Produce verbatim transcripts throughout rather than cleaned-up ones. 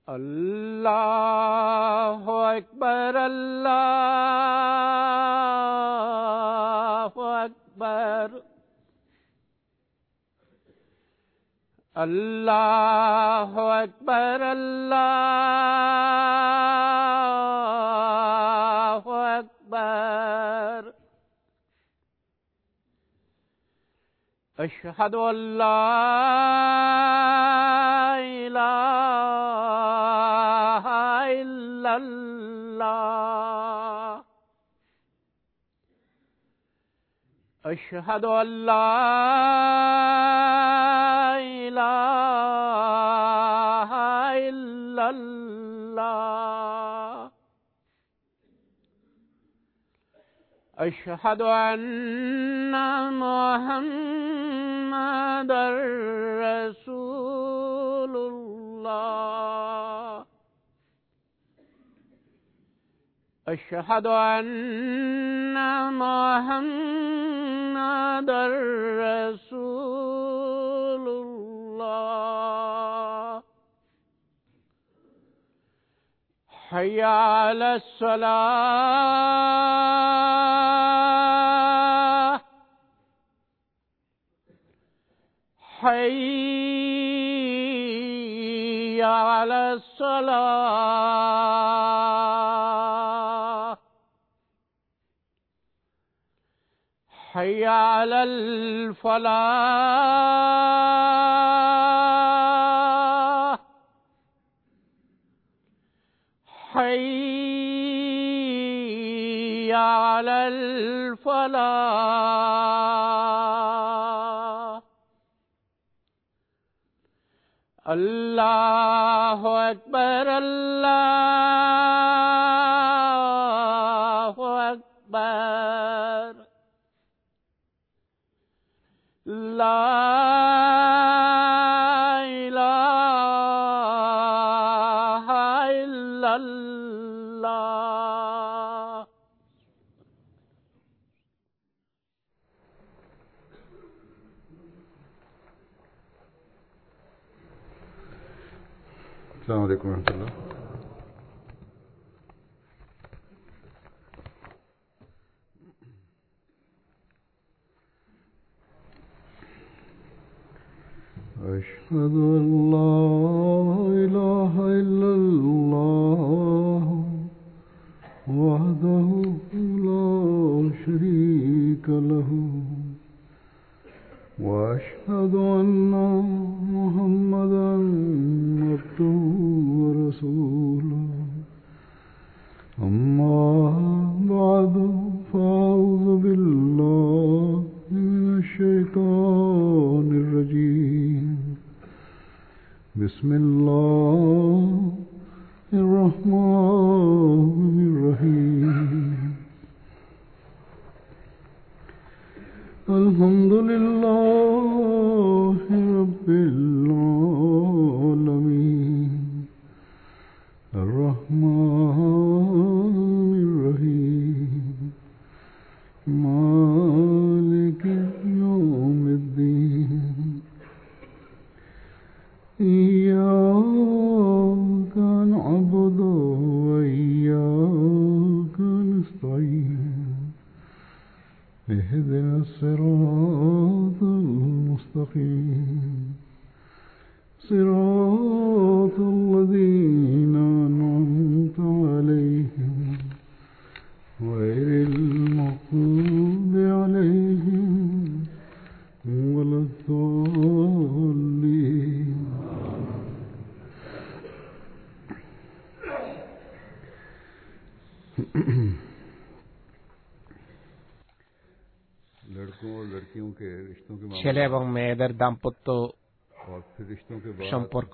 अल्लाहु अकबर अल्लाहु अकबर अल्लाहु अकबर अल्लाहु अकबर अशहदु अल्ला इलाहा इल्लल्लाह अशहदु अल्ला इलाहा इल्लल्लाह अशहदु अन्ना मुहम्मदर रसूलुल्लाह अशहदु अन्ना मुहम्मदर रसूलुल्लाह हय्या अलस सलाह हय्या अलस सलाह हय्या अलल फलाह हय्या अलल फलाह अल्लाहु अकबर अल्लाहु अकबर ला इलाहा इल्लल्लाह। अस्सलामु अलैकुम रहमतुल्लाह। अशहदु अल्ला इलाहा इल्लल्लाह वहदहु ला शरीका लहु व अशहदु अन्ना मुहम्मदन अब्दुहु व रसूलुहु अम्मा बअदु फ़अऊज़ु बिल्लाहि मिनश शैतानिर रजीम बिस्मिल्लाहिर रहमानिर रहीम अल्हम्दुलिल्लाहि रब्बिल आलमीन अर्रहमानिर रहीम मालिकि यौमिद्दीन इय्याका नअबुदु व इय्याका नस्तईन इहदिनस सिरातल मुस्तकीम सिरातल लज़ीना अनअमता अलैहिम गैरिल मग़्दूबि अलैहिम वलद्दाल्लीन। लड़कों और लड़कियों के रिश्तों के मामले ছেলে এবং মেয়েদের দাম্পত্য और फिर रिश्तों के बाद সম্পর্ক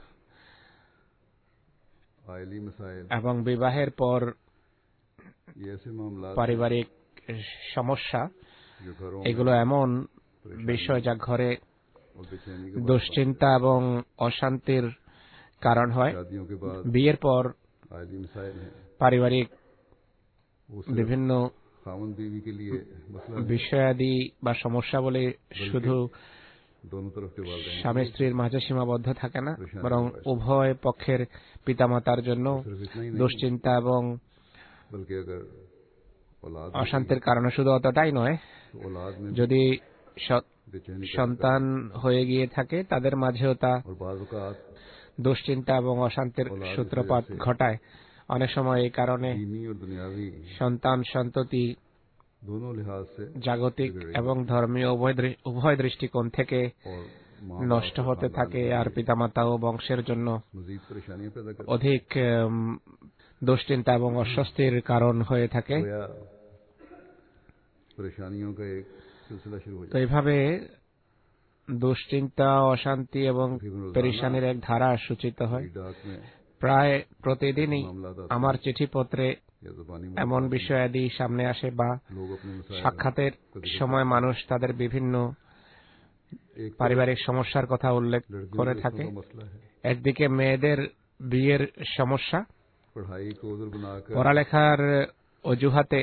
आइली मसाइल এবং বিবাহের পর ये ऐसे मामला পারিবারিক সমস্যা जो घरों এগুলো এমন বিষয় যা ঘরে और बेचैनी के দুশ্চিন্তা এবং অশান্তির কারণ হয়। शादियों के बाद বিয়ের পর आइली मसाइल हैं পারিবারিক वो सिर्फ বিভিন্ন खामन बीवी के लिए मसला है বিষয়াদি বা সমস্যা বলে শুধু दोनों तरफ के वालिदैन স্বামী স্ত্রীর মাঝে সীমাবদ্ধ থাকে না, পরেশানি বরং হয়। উভয় পক্ষের পিতামাতার জন্য सिर्फ इतना ही नहीं দুশ্চিন্তা এবং बल्कि अगर औलाद हो অশান্তির কারণে শুধু অতটাই নয়, तो औलाद में भी যদি স- बेचैनी पैदा সন্তান হয়ে গিয়ে থাকে তাদের মাঝেও তা और बाज़ औक़ात দুশ্চিন্তা এবং অশান্তির সূত্রপাত ঘটায়। অনেক সময় এই কারণে दीनी और दुनियावी সন্তান সন্ততি दोनों लिहाज से জাগতিক এবং ধর্মীয় উভয় দৃ- উভয় দৃষ্টিকোণ থেকে और माँ নষ্ট बाप और হতে खानदान থাকে, को আর भी পিতামাতা ও বংশের জন্য मजीद परेशानियां पैदा करते অধিক উম, দুশ্চিন্তা এবং অস্বস্তির কারণ হয়ে থাকে। हैं। गोया परेशानियों का एक सिलसिला शुरू हो তো जाता এইভাবে দুশ্চিন্তা, অশান্তি এবং পেরেশানির এক ধারা সূচিত है। হয়। डाक में প্রায় প্রতিদিনই मामला আমার চিঠিপত্রে या ज़बानी এমন मुलाकात বিষয়াদি সামনে আসে বা में लोग अपने मसाइल সাক্ষাতের সময় মানুষ তাদের বিভিন্ন एक পারিবারিক সমস্যার কথা উল্লেখ लड़कियों করে के থাকে। रिश्तों का मसला है। একদিকে মেয়েদের বিয়ের সমস্যা, पढ़ाई को उधर बनाकर পড়ালেখার অজুহাতে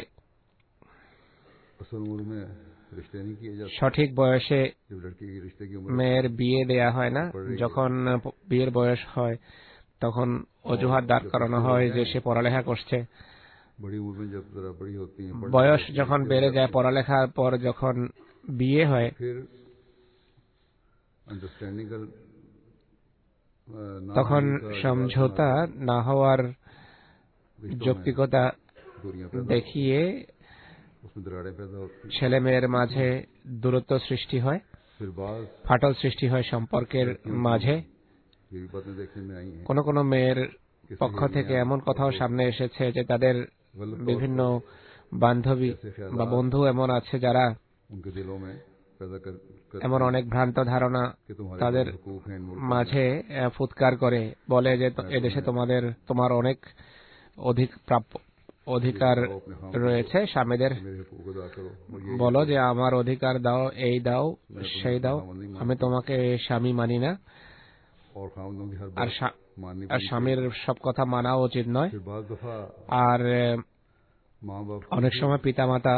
असल उम्र में रिश्ते नहीं किए जाते। সঠিক বয়সে जब लड़की की रिश्ते की उम्र মেয়ের বিয়ে দেয়া হয় না। যখন বিয়ের বয়স হয় তখন অজুহাত দাঁড় করানো হয় যে সে পড়ালেখা করছে। बड़ी उम्र में जब जरा बड़ी होती हैं पढ़- বয়স যখন বেড়ে যায়, পড়ালেখার পর যখন বিয়ে হয় फिर अंडरस्टैंडिंग का ना তখন होने का সমঝোতা না হওয়ার रिश्तों में যৌক্তিকতা दूरियां पैदा দেখিয়ে उसमें दरारें पैदा होती हैं। ছেলে মেয়ের মাঝে দূরত্ব সৃষ্টি হয়, फिर बाज ফাটল সৃষ্টি হয় সম্পর্কের মাঝে। ये भी बातें देखने में आई हैं কোনো কোনো মেয়ের कि পক্ষ থেকে सहेलियां এমন কথাও সামনে এসেছে যে তাদের বিভিন্ন বান্ধবী বা বন্ধু এমন আছে যারা उनके दिलों में पैदा कर, कर এমন অনেক ভ্রান্ত ধারণা कि तुम्हारे তাদের जो हुकूक हैं इन मुल्कों মাঝে আহ, ফুৎকার করে বলে যে তো- এদেশে তোমাদের তোমার অনেক অধিক প্রাপ্য অধিকার রয়েছে স্বামীদের। में मेरे हुकूक अदा करो और ये বলো যে আমার অধিকার দাও, এই দাও, সেই দাও, আমি তোমাকে স্বামী মানি না। और खामदों की हर আর बात স্বা- माननी আর पड़ती স্বামীর সব কথা মানা उचित নয়। फिर बाज दफा আর আহ, माँ बाप অনেক সময় পিতামাতা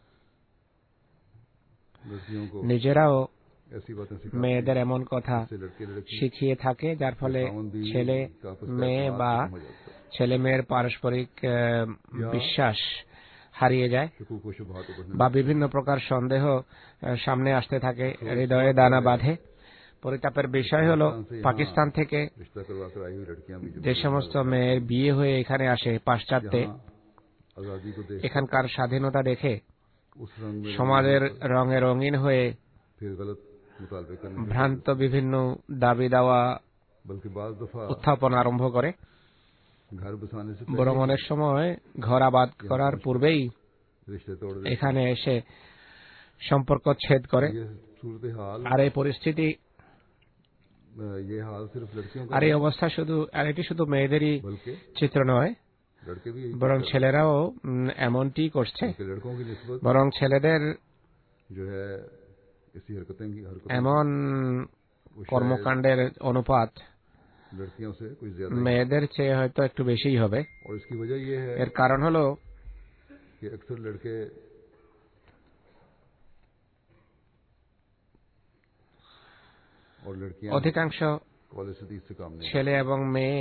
लड़कियों को নিজেরাও ऐसी बातें सिखाते মেয়েদের এমন কথা हैं लड़के लड़की শিখিয়ে থাকে যার ফলে ছেলে মেয়ে বা हो जाता है। ছেলে মেয়ের পারস্পরিক আহ, বিশ্বাস হারিয়ে যায় हुकूक व शुबहात को বা বিভিন্ন প্রকার সন্দেহ আহ, সামনে আসতে থাকে, হৃদয়ে দানা বাঁধে। পরিতাপের বিষয় হলো পাকিস্তান থেকে रिश्ता करवा कर आई हुई लड़कियां भी जो যে समस्त মেয়ের বিয়ে হয়ে এখানে আসে পাশ্চাত্যে, यहाँ आजादी को देख এখানকার স্বাধীনতা দেখে उस रंग में সমাজের রঙে রঙিন হয়ে फिर गलत मुतालबे करने ভ্রান্ত বিভিন্ন দাবি দাওয়া बल्कि बाज दफा উত্থাপন আরম্ভ করে। घर बसाने से বরং पहले অনেক সময় ঘর আবাদ করার পূর্বেই रिश्ते तोड़ देते এখানে এসে সম্পর্ক ছেদ করে। ये सूरत हाल আর এই পরিস্থিতি ये हाल सिर्फ लड़कियों का আর এই অবস্থা শুধু আর এটি শুধু মেয়েদেরই बल्कि চিত্র নয়, लड़के भी यही বরং ছেলেরাও উম, এমনটি করছে। कि लड़कों की निस्बत বরং ছেলেদের जो है इसी हरकतें की हरकतें এমন वो शायद কর্মকাণ্ডের অনুপাত लड़कियों से कुछ ज्यादा মেয়েদের চেয়ে হয়তো একটু বেশিই হবে। और इसकी वजह ये है এর কারণ হলো कि अक्सर लड़के और लड़कियां অধিকাংশ कॉलेज सदीद से काम नहीं ছেলে এবং মেয়ে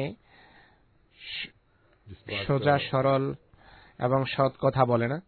जिस बात সোজা का সরল এবং সৎ কথা বলে না।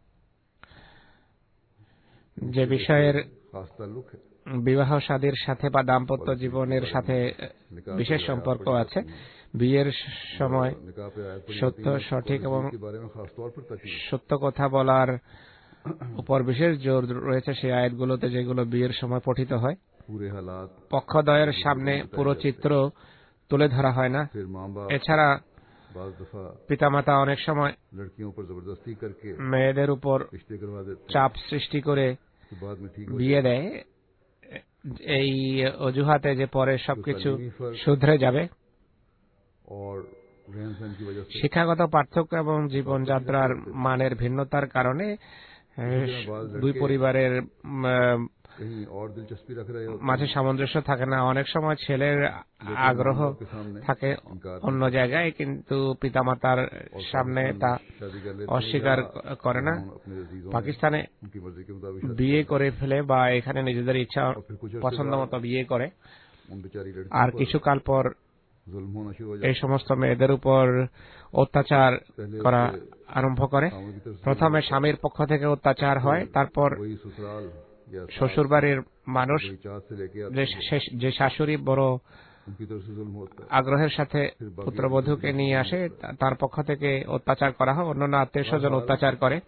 যে বিষয়ের खास ताल्लुक है বিবাহ শাদীর সাথে বা দাম্পত্য জীবনের সাথে বিশেষ সম্পর্ক আছে, বিয়ের সময় निकाह पे आयत पढ़ी সত্য, जाती है, সঠিক এবং के बारे में खास तौर पर ताकीद সত্য কথা বলার উপর বিশেষ জোর রয়েছে সেই আয়াতগুলোতে যেগুলো বিয়ের সময় পঠিত হয়। पूरे हालात পক্ষদ্বয়ের সামনে পুরো চিত্র তুলে ধরা হয় না। फिर माँ बाप এছাড়া बाज दफा পিতামাতা অনেক সময় लड़कियों पर जबरदस्ती करके মেয়েদের উপর रिश्ते करवा देते हैं চাপ সৃষ্টি করে कि बाद में ठीक हो বিয়ে দেয় এই অজুহাতে যে পরে সবকিছু শুধরে যাবে। और रहन सहन की वजह से শিক্ষাগত পার্থক্য এবং জীবনযাত্রার মানের ভিন্নতার কারণে আহ, দুই পরিবারের উম, कहीं और दिलचस्पी रख रहे होते মাঝে সামঞ্জস্য থাকে না। অনেক সময় ছেলের আগ্রহ থাকে অন্য জায়গায়, কিন্তু পিতামাতার সামনে তা অস্বীকার করে না। পাকিস্তানে বিয়ে করে ফেলে বা এখানে নিজেদের ইচ্ছা পছন্দ মতো বিয়ে করে, আর কিছুকাল পর এই সমস্ত মেয়েদের উপর অত্যাচার করা আরম্ভ করে। প্রথমে স্বামীর পক্ষ থেকে অত্যাচার হয়, তারপর শ্বশুরবাড়ির মানুষ যে শাশুড়ি বড় আগ্রহের সাথে পুত্রবধূকে নিয়ে আসে, তার পক্ষ থেকে অত্যাচার করা হয়, অন্যান্য আত্মীয় স্বজন অত্যাচার করে।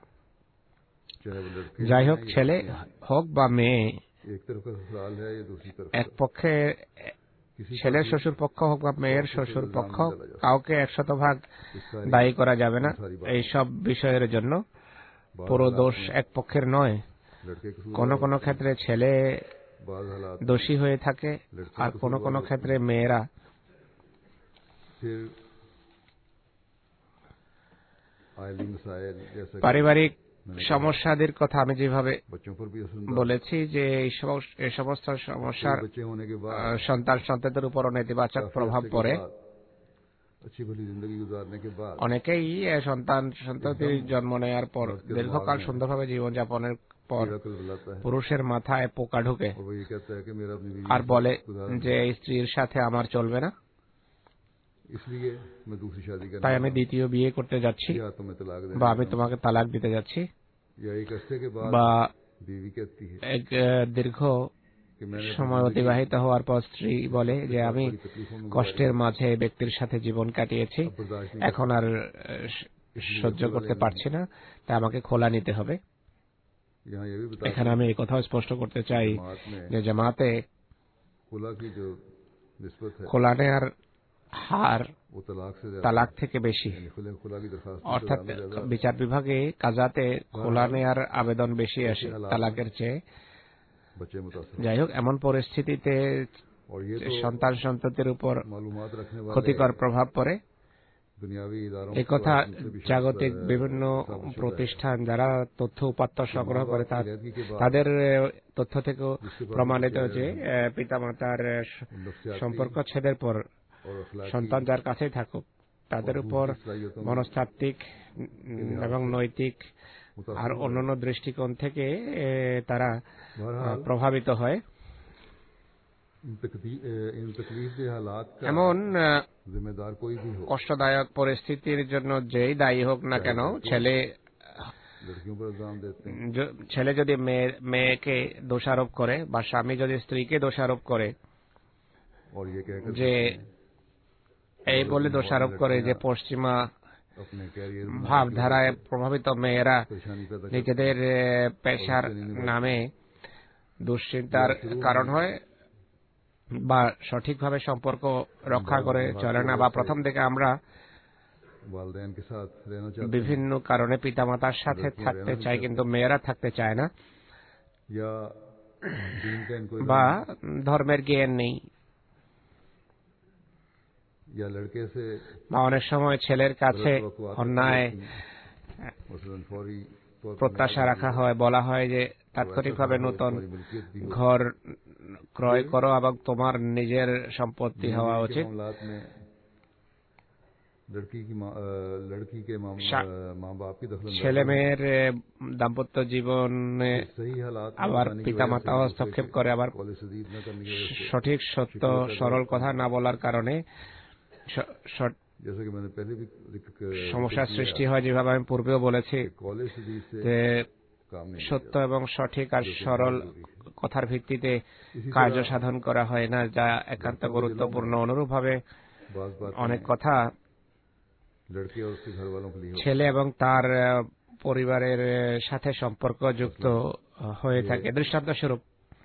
যাই হোক, ছেলে হোক বা মেয়ে, এক পক্ষে ছেলের শ্বশুর পক্ষ হোক বা মেয়ের শ্বশুর পক্ষ, কাউকে একশত ভাগ দায়ী করা যাবে না এই সব বিষয়ের জন্য। পুরো দোষ এক পক্ষের নয়। কোন কোন ক্ষেত্রে ছেলে দোষী হয়ে থাকে, আর কোন কোন ক্ষেত্রে মেয়েরা। পারিবারিক সমস্যাদের কথা আমি যেভাবে বলেছি, যে এই সমস্ত সমস্যার সন্তান সন্ততির উপর নেতিবাচক প্রভাব পড়ে। অনেকেই সন্তান সন্ততির জন্ম নেওয়ার পর দীর্ঘকাল সুন্দরভাবে জীবনযাপনের পর পুরুষের মাথায় পোকা ঢুকে আর বলে যে স্ত্রীর সাথে আমার চলবে না, তাই আমি দ্বিতীয় বিয়ে করতে যাচ্ছি, বা আমি তোমাকে তালাক দিতে যাচ্ছি। বা এক দীর্ঘ সময় অতিবাহিত হওয়ার পর স্ত্রী বলে যে আমি কষ্টের মাঝে ব্যক্তির সাথে জীবন কাটিয়েছি, এখন আর সহ্য করতে পারছি না, তাই আমাকে খোলা নিতে হবে। এখানে আমি এই কথাও স্পষ্ট করতে চাই যে জামাতে খোলা নেয়ার হার তালাক থেকে বেশি, অর্থাৎ বিচার বিভাগে কাজাতে খোলা নেয়ার আবেদন বেশি আসে তালাকের চেয়ে। যাই হোক, এমন পরিস্থিতিতে সন্তান সন্ততির উপর ক্ষতিকর প্রভাব পড়ে। এই কথা জাগতিক বিভিন্ন প্রতিষ্ঠান যারা তথ্য উপাত্ত সংগ্রহ করে তাদের তথ্য থেকেও প্রমাণিত যে পিতামাতার সম্পর্ক ছেদের পর সন্তান যার কাছেই থাকুক, তাদের উপর মনস্তাত্ত্বিক এবং নৈতিক আর অন্যান্য দৃষ্টিকোণ থেকে তারা প্রভাবিত হয়। এমন কষ্টদায়ক পরিস্থিতির জন্য যেই দায়ী হোক না কেন, ছেলে ছেলে যদি মেয়েকে দোষারোপ করে বা স্বামী যদি স্ত্রীকে দোষারোপ করে, যে এই বলে দোষারোপ করে যে পশ্চিমা ভাবধারায় প্রভাবিত মেয়েরা নিজেদের পেশার নামে দুশ্চিন্তার কারণ হয় বা সঠিকভাবে সম্পর্ক রক্ষা করে চলে না, বা প্রথম থেকে আমরা বিভিন্ন কারণে পিতামাতার সাথে থাকতে চাই কিন্তু মেয়েরা থাকতে চায় না, বা ধর্মের জ্ঞান নেই, বা অনেক সময় ছেলের কাছে অন্যায় প্রত্যাশা রাখা হয়, বলা হয় যে তাৎক্ষণিকভাবে নতুন ঘর ক্রয় করো এবং তোমার নিজের সম্পত্তি হওয়া উচিত। ছেলে মেয়ের দাম্পত্য জীবনে আবার পিতামাতা হস্তক্ষেপ করে, আবার সঠিক সত্য সরল কথা না বলার কারণে সমস্যার সৃষ্টি হয়। যেভাবে আমি পূর্বেও বলেছি যে সত্য এবং সঠিক আর সরল কথার ভিত্তিতে কার্য সাধন করা হয় না, যা একান্ত গুরুত্বপূর্ণ। অনুরূপভাবে অনেক কথা ছেলে এবং তার পরিবারের সাথে সম্পর্ক যুক্ত হয়ে থাকে। দৃষ্টান্ত স্বরূপ,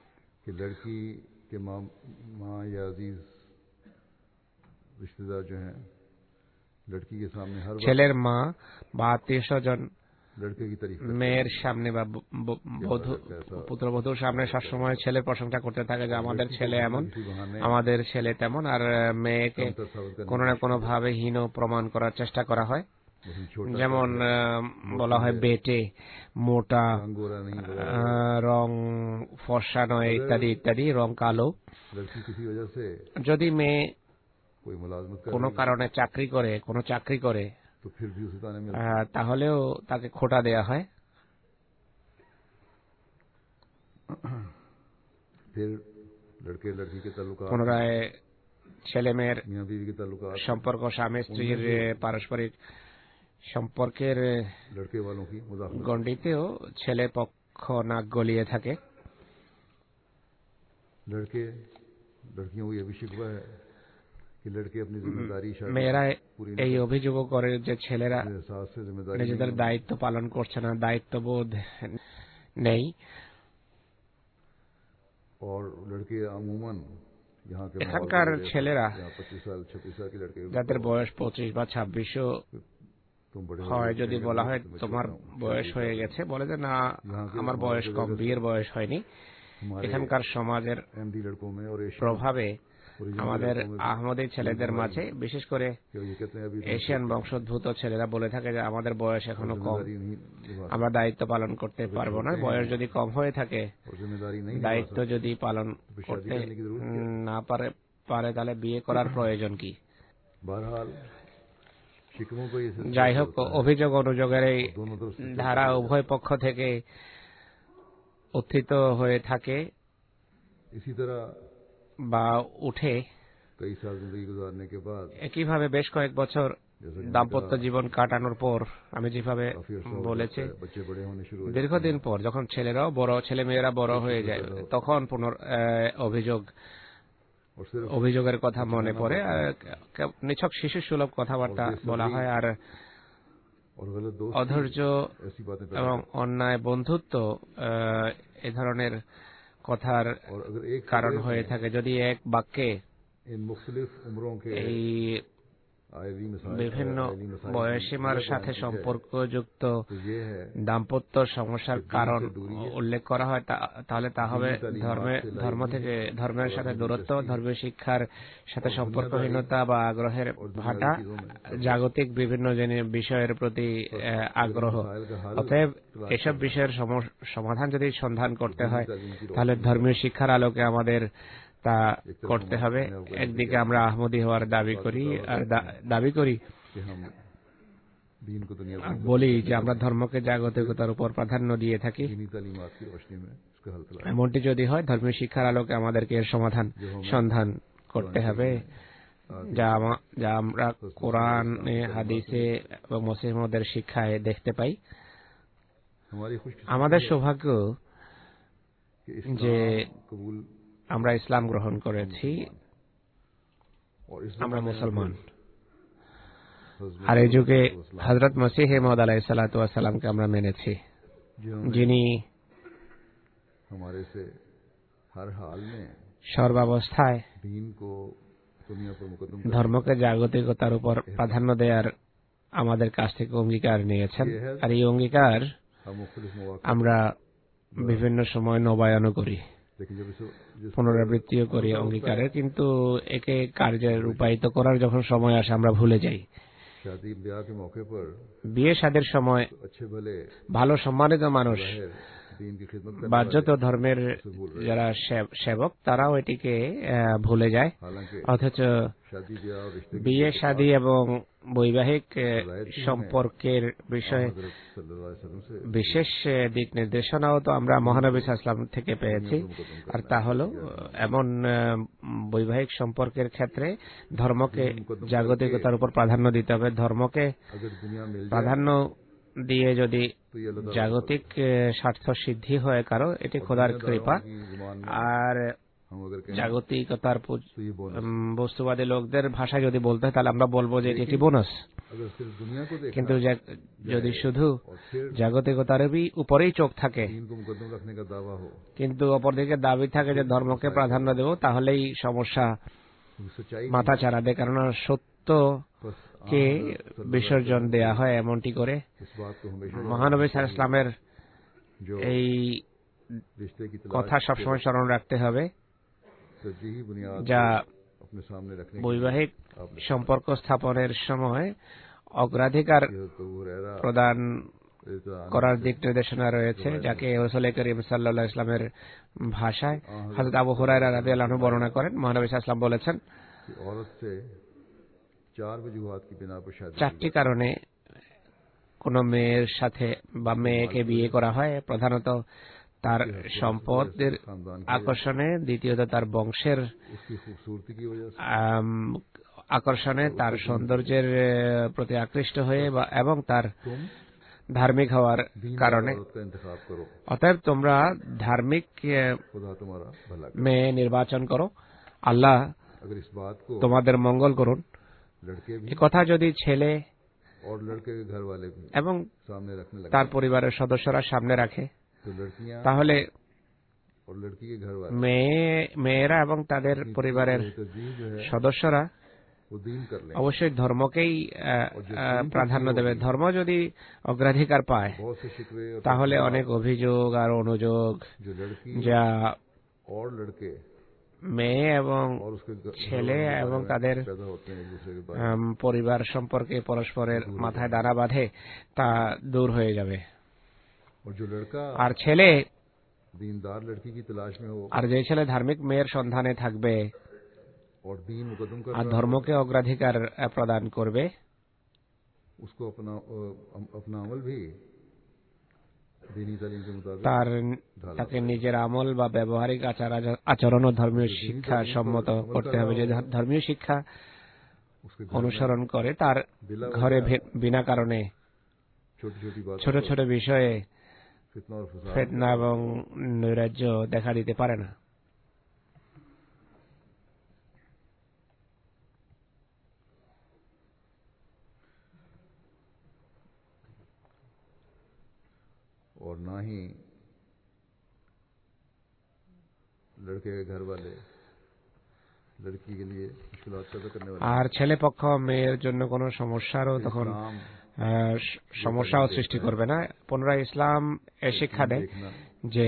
ছেলের মা বা আত্মীয় স্বজন মেয়ের সামনে বা পুত্রবধূর সামনে সবসময় ছেলের প্রশংসা করতে থাকে যে আমাদের ছেলে এমন, আমাদের ছেলে তেমন, আর মেয়েকে কোনো না কোনো ভাবে হীন প্রমাণ করার চেষ্টা করা হয়। যেমন বলা হয় বেটে, মোটা, রং ফর্সা নয়, ইত্যাদি ইত্যাদি, রং কালো। যদি মেয়ে কোনো কারণে চাকরি করে কোনো চাকরি করে তাহলেও তাকে খোটা দেয়া হয়। পুনরায় ছেলে মেয়ের সম্পর্ক, স্বামী স্ত্রীর পারস্পরিক সম্পর্কের গণ্ডিতেও ছেলে পক্ষ নাক গলিয়ে থাকে। মেয়েরা এই অভিযোগ করে যে ছেলেরা নিজেদের দায়িত্ব পালন করছে না, দায়িত্ববোধ নেই। এখানকার ছেলেরা যাদের বয়স পঁচিশ বা ছাব্বিশও হয়, যদি বলা হয় তোমার বয়স হয়ে গেছে, বলে যে না আমার বয়স কম, বিয়ের বয়স হয়নি। এখানকার সমাজের প্রভাবে আমাদের আহমদী ছেলেদের মাঝে, বিশেষ করে এশিয়ান বংশোদ্ভূত ছেলেরা বলে থাকে যে আমাদের বয়স এখনো কম, আমরা দায়িত্ব পালন করতে পারবো না। বয়স যদি কম হয়ে থাকে, দায়িত্ব যদি পালন করতে না পারে পারে তাহলে বিয়ে করার প্রয়োজন কি? যাই হোক, অভিযোগ অনুযোগের এই ধারা উভয় পক্ষ থেকে উত্থিত হয়ে থাকে বা উঠে। একইভাবে বেশ কয়েক বছর দাম্পত্য জীবন কাটানোর পর, আমি যেভাবে বলেছি, দীর্ঘদিন পর যখন ছেলেরাও বড়, ছেলে মেয়েরা বড় হয়ে যায়, তখন পুনর অভিযোগ অভিযোগের কথা মনে পড়ে। নিছক শিশু সুলভ কথাবার্তা বলা হয়, আর অধৈর্য এবং অন্যায় বন্ধুত্ব এ ধরনের কথার কারণ হয়ে থাকে। যদি এক বাক্যে এই বিভিন্ন বয়সীমার সাথে সম্পর্কযুক্ত দাম্পত্য সমস্যার কারণ উল্লেখ করা হয়, তাহলে তা হবে ধর্মে ধর্ম থেকে ধর্মের সাথে দূরত্ব, ধর্মীয় শিক্ষার সাথে সম্পর্কহীনতা বা আগ্রহের ভাটা, জাগতিক বিভিন্ন বিষয়ের প্রতি আগ্রহ। অতএব এসব বিষয়ের সমাধান যদি সন্ধান করতে হয়, তাহলে ধর্মীয় শিক্ষার আলোকে আমাদের তা করতে হবে। একদিকে আমরা আহমদী হওয়ার দাবি করি আর দাবি করি বলি যে আমরা ধর্মকে জাগতিকতার উপর প্রাধান্য দিয়ে থাকি। এমনটি যদি হয়, ধর্মীয় শিক্ষার আলোকে আমাদেরকে এর সমাধান সন্ধান করতে হবে, যা যা আমরা কোরআনে, হাদিসে এবং মুসলিমদের শিক্ষায় দেখতে পাই। আমাদের সৌভাগ্য যে আমরা ইসলাম গ্রহণ করেছি, আমরা মুসলমান। আর এই যুগে হযরত মসিহ মাউদ আলাইহিস সালাতু ওয়াস সালামকে আমরা মেনেছি, যিনি সর্বাবস্থায় ধর্মকে জাগতিকতার উপর প্রাধান্য দেওয়ার আমাদের কাছ থেকে অঙ্গীকার নিয়েছেন। আর এই অঙ্গীকার আমরা বিভিন্ন সময় নবায়ন করি, পুনরাবৃত্তিও করি অঙ্গীকারের, কিন্তু একে কার্যে রূপায়িত করার যখন সময় আসে আমরা ভুলে যাই। বিয়ে শাদীর সময় ভালো সম্মানিত মানুষ, বাহ্যত ধর্মের যারা সেবক, তারাও এটিকে ভুলে যায়। অথচ বিয়ে শাদী এবং বৈবাহিক সম্পর্কের বিষয়ে বিশেষ দিক নির্দেশনাও তো আমরা মহানবী সাল্লাল্লাহু আলাইহি ওয়াসাল্লাম থেকে পেয়েছি। আর তা হলো এমন বৈবাহিক সম্পর্কের ক্ষেত্রে ধর্মকে জাগতিকতার উপর প্রাধান্য দিতে হবে। ধর্মকে প্রাধান্য দিয়ে যদি জাগতিক স্বার্থ সিদ্ধি হয় কারো, এটি খোদার কৃপা। আর জাগতিকতার বস্তুবাদী লোকদের ভাষায় যদি বলতে হয়, তাহলে আমরা বলবো যে এটি বোনাস। কিন্তু যদি শুধু জাগতিকতার উপরেই চোখ থাকে, কিন্তু অপরদিকে দাবি থাকে যে ধর্মকে প্রাধান্য দেব, তাহলেই সমস্যা মাথা চাড়া দেয়। কেননা সত্য কে বিসর্জন দেয়া হয় এমনটি করে। মহানবী সাল্লাল্লাহু আলাইহি ওয়াসাল্লামের এই কথা সবসময় স্মরণ রাখতে হবে, যা বৈবাহিক সম্পর্ক স্থাপনের সময় অগ্রাধিকার প্রদান করার দিক নির্দেশনা রয়েছে, যাকে রাসূল করিম সাল্লাল্লাহু আলাইহি ওয়াসাল্লামের ভাষায় হযরত আবু হুরায়রা রাদিয়াল্লাহু আনহু বর্ণনা করেন। মহানবী সাল্লাল্লাহু আলাইহি ওয়াসাল্লাম বলেছেন, চারটি কারণে কোন মেয়ের সাথে বা মেয়েকে বিয়ে করা হয়। প্রধানত তার সম্পদের আকর্ষণে, দ্বিতীয়ত তার বংশের আকর্ষণে, তার সৌন্দর্যের প্রতি আকৃষ্ট হয়ে এবং তার ধার্মিক হওয়ার কারণে। অতএব তোমরা ধার্মিক মেয়ে নির্বাচন করো, আল্লাহ তোমাদের মঙ্গল করুন। এই কথা যদি ছেলে এবং তার পরিবারের সদস্যরা সামনে রাখে, তাহলে মেয়ে মেয়েরা এবং তাদের পরিবারের সদস্যরা অবশ্যই ধর্মকেই প্রাধান্য দেবে। ধর্ম যদি অগ্রাধিকার পায়, তাহলে অনেক অভিযোগ আর অনুযোগ যা মেয়ে এবং ছেলে এবং তাদের পরিবার সম্পর্কে পরস্পরের মাথায় দানা বাঁধে, তা দূর হয়ে যাবে। আর ছেলে আর যে ছেলে ধার্মিক মেয়ের সন্ধানে থাকবে আর ধর্মকে অগ্রাধিকার প্রদান করবে, তার তাকে নিজের আমল বা ব্যবহারিক আচরণ ও ধর্মীয় শিক্ষা সম্মত করতে হবে। যে ধর্মীয় শিক্ষা অনুসরণ করে, তার ঘরে বিনা কারণে ছোট ছোট বিষয়ে ফিতনা এবং নৈরাজ্য দেখা দিতে পারে না। और ना ही लड़के के घर वाले लड़की के लिए मुश्किलात पैदा करने वाले। আর ছেলে পক্ষ মেয়ের জন্য কোনো সমস্যারও তখন সমস্যাও সৃষ্টি করবে না। পুনরায় ইসলাম এ শিক্ষা দেয় যে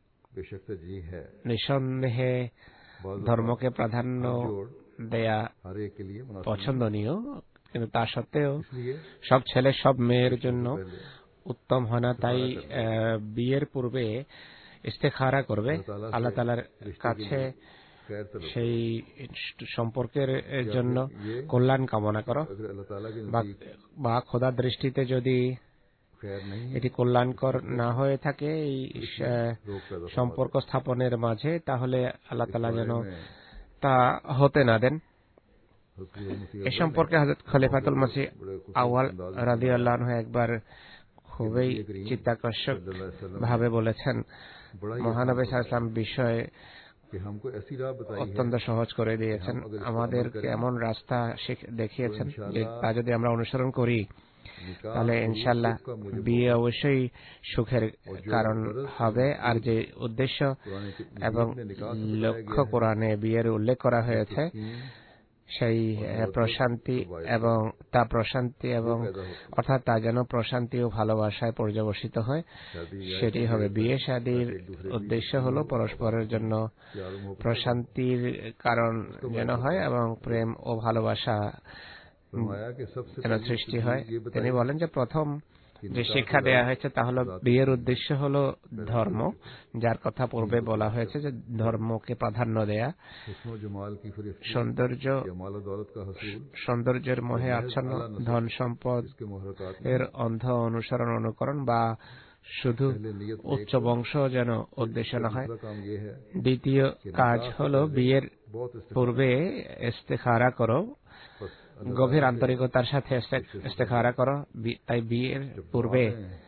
নিঃসন্দেহে ধর্মকে প্রাধান্য দেয়া পছন্দনীয়, কিন্তু তা সত্ত্বেও সব ছেলে সব মেয়ের জন্য উত্তম হয় না। তাই বিয়ের পূর্বে ইস্তেখারা করবে, আল্লাহ তাআলার কাছে সেই সম্পর্কের জন্য কল্যাণ কামনা করো, বা খোদার দৃষ্টিতে যদি এটি কল্যাণকর না হয়ে থাকে এই সম্পর্ক স্থাপনের মাঝে, তাহলে আল্লাহ তাআলা যেন তা হতে না দেন। এ সম্পর্কে হযরত খলিফাতুল মসিহ আউয়াল রাদিয়াল্লাহু আনহু একবার খুবই চিত্তাকর্ষক ভাবে বলেছেন, মহানবী সাল্লাল্লাহু আলাইহি ওয়াসাল্লাম বিষয়ে অত্যন্ত সহজ করে দিয়েছেন, আমাদেরকে এমন রাস্তা দেখিয়েছেন যে তা যদি আমরা অনুসরণ করি, তাহলে ইনশাআল্লাহ বিয়ে অবশ্যই সুখের কারণ হবে। আর যে উদ্দেশ্য এবং লক্ষ্য কোরআনে বিয়ের উল্লেখ করা হয়েছে, সেই প্রশান্তি এবং তা প্রশান্তি এবং অর্থাৎ তা যেন প্রশান্তি ও ভালোবাসায় পর্যবসিত হয়, সেটি হবে। বিয়ে শাদীর উদ্দেশ্য হলো পরস্পরের জন্য প্রশান্তির কারণ যেন হয় এবং প্রেম ও ভালোবাসা যেন সৃষ্টি হয়। তিনি বলেন যে প্রথম যে শিক্ষা দেয়া হয়েছে তা হলো বিয়ের উদ্দেশ্য হলো ধর্ম, যার কথা পূর্বে বলা হয়েছে যে ধর্মকে প্রাধান্য দেয়া, সৌন্দর্য সৌন্দর্যের মোহে আচ্ছন্ন, ধন সম্পদ এর অন্ধ অনুসরণ অনুকরণ বা শুধু উচ্চ বংশ যেন উদ্দেশ্য না হয়। দ্বিতীয় কাজ হলো বিয়ের পূর্বে ইস্তেখারা করো, গভীর আন্তরিকতার সাথে ইস্তেখারা করো। তাই বিয়ের পূর্বে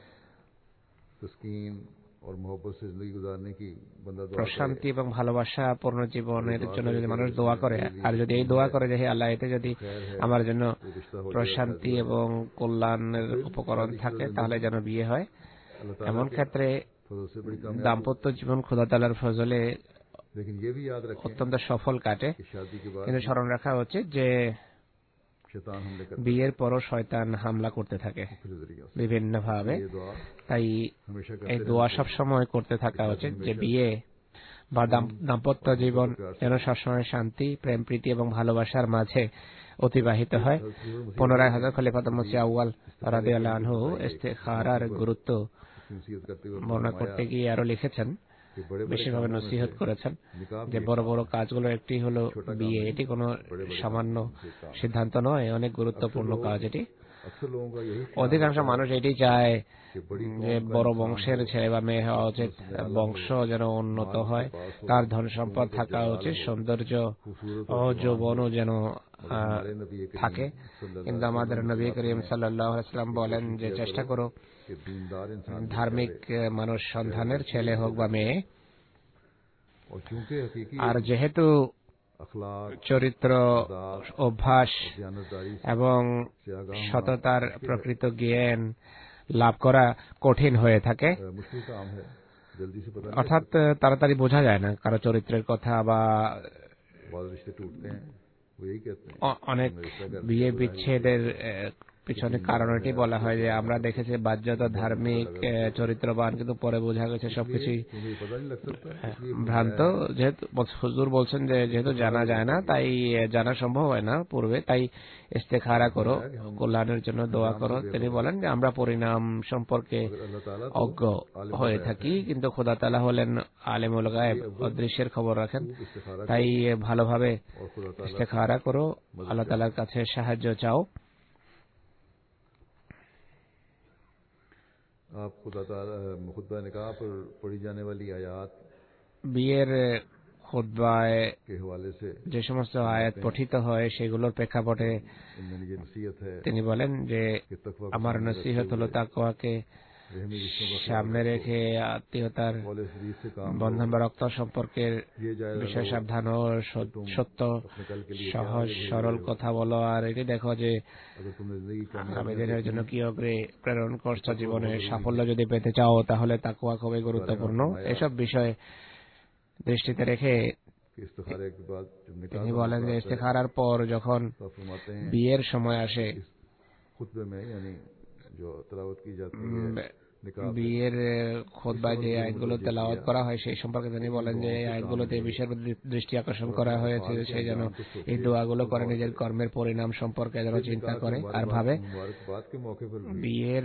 প্রশান্তি এবং ভালোবাসা পূর্ণ জীবনের জন্য যদি মানুষ দোয়া করে, আর যদি এই দোয়া করে যে হে আল্লাহ, এতে যদি আমার জন্য প্রশান্তি এবং কল্যাণের উপকরণ থাকে, তাহলে যেন বিয়ে হয়। এমন ক্ষেত্রে দাম্পত্য জীবন খোদা তাআলার ফজলে অত্যন্ত সফল কাটে। কিন্তু স্মরণ রাখা উচিত যে বিয়ের পরও শয়তান হামলা করতে থাকে বিভিন্ন ভাবে। তাই এই দোয়া সব সময় করতে থাকা উচিত যে বিয়ে বা দাম্পত্য জীবন যেন সবসময় শান্তি, প্রেম, প্রীতি এবং ভালোবাসার মাঝে অতিবাহিত হয়। পুনরায় হযরত খলিফাতুল মসিহ আউয়াল রাদিয়াল্লাহু আনহু ইস্তিখারার গুরুত্ব বর্ণনা করতে গিয়ে আরো লিখেছেন, বিশেষভাবে নসিহত করেছেন যে বড় বড় কাজগুলোর একটি হলো বিয়ে। এটি কোনো সামান্য সিদ্ধান্ত নয়, অনেক গুরুত্বপূর্ণ কাজ এটি। অধিকাংশ মানুষ এটি চায় যে বড় বংশের ছেলে বা মেয়ে হওয়া উচিত, বংশ যেন উন্নত হয়, তার ধন সম্পদ থাকা উচিত, সৌন্দর্য ও যৌবনও যেন থাকে। কিন্তু আমাদের নবী করিম সাল্লাল্লাহু আলাইহি ওয়াসাল্লাম বলেন যে চেষ্টা করো ধার্মিক মানুষ সন্তানের ছেলে হোক বা মেয়ে। আর যেহেতু চরিত্র, অভ্যাস এবং সততার প্রকৃত জ্ঞান লাভ করা কঠিন হয়ে থাকে, অর্থাৎ তাড়াতাড়ি বোঝা যায় না কারো চরিত্রের কথা, বা অনেক বিয়ে বিচ্ছেদের পিছনে কারণ এটি বলা হয় যে আমরা দেখেছি বাহ্যত ধার্মিক চরিত্রবান, কিন্তু পরে বোঝা গেছে সবকিছুই ভ্রান্ত। যেহেতু হুজুর বলছেন যে যেহেতু জানা যায় না, তাই জানা সম্ভব হয় না পূর্বে, তাই ইস্তেখারা করো, কল্যাণের জন্য দোয়া করো। তিনি বলেন যে আমরা পরিণাম সম্পর্কে অজ্ঞ হয়ে থাকি, কিন্তু খোদা তাআলা হলেন আলিমুল গায়ব, অদৃশ্যের খবর রাখেন। তাই ভালোভাবে ইস্তেখারা করো, আল্লাহ তাআলার কাছে সাহায্য চাও। বিয়ের খুতবায় যে সমস্ত আয়াত পঠিত হয় সেগুলোর প্রেক্ষাপটে তিনি বলেন যে আমার নসিহত হলো তাকওয়াকে সামনে রেখে আত্মীয়তার বন্ধন বা রক্ত সম্পর্কের বিষয়ে সাবধান ও সত্য সহজ সরল কথা বলো। আর এটি দেখো যে আবেদনের জন্য কি অগ্রে প্রেরণ করছো, জীবনে সাফল্য যদি পেতে চাও তাহলে তাকওয়া খুবই গুরুত্বপূর্ণ। এসব বিষয়ে দৃষ্টিতে রেখে তিনি বলেন যে ইস্তেখারার পর যখন বিয়ের সময় আসে, বিয়ের খুতবায় যে আয়াতগুলো তেলাওয়াত করা হয় সেই সম্পর্কে তিনি বলেন যে এই আয়াতগুলোতে এই বিষয়ের প্রতি দৃষ্টি আকর্ষণ করা হয়েছে, সে যেন এই দোয়াগুলো করে নিজের কর্মের পরিণাম সম্পর্কে যেন চিন্তা করে আর ভাবে। বিয়ের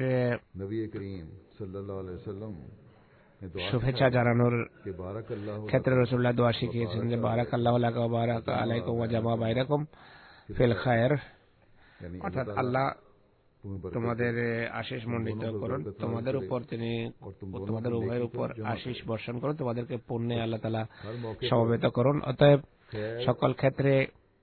শুভেচ্ছা জানানোর ক্ষেত্রে রাসূলুল্লাহ দোয়া শিখিয়েছেন যে বারাকাল্লাহু লাকা ওয়া বারাকা আলাইকুম ওয়া জামা বাইনাকুম ফিল খায়র, অর্থাৎ আল্লাহ তোমাদের আশিস মণ্ডিত করুন, তোমাদের উপর তিনি তোমাদের উভয়ের উপর আশিস বর্ষণ করুন, তোমাদেরকে পুণ্যে আল্লাহ তাআলা সমবেত করুন। অতএব সকল ক্ষেত্রে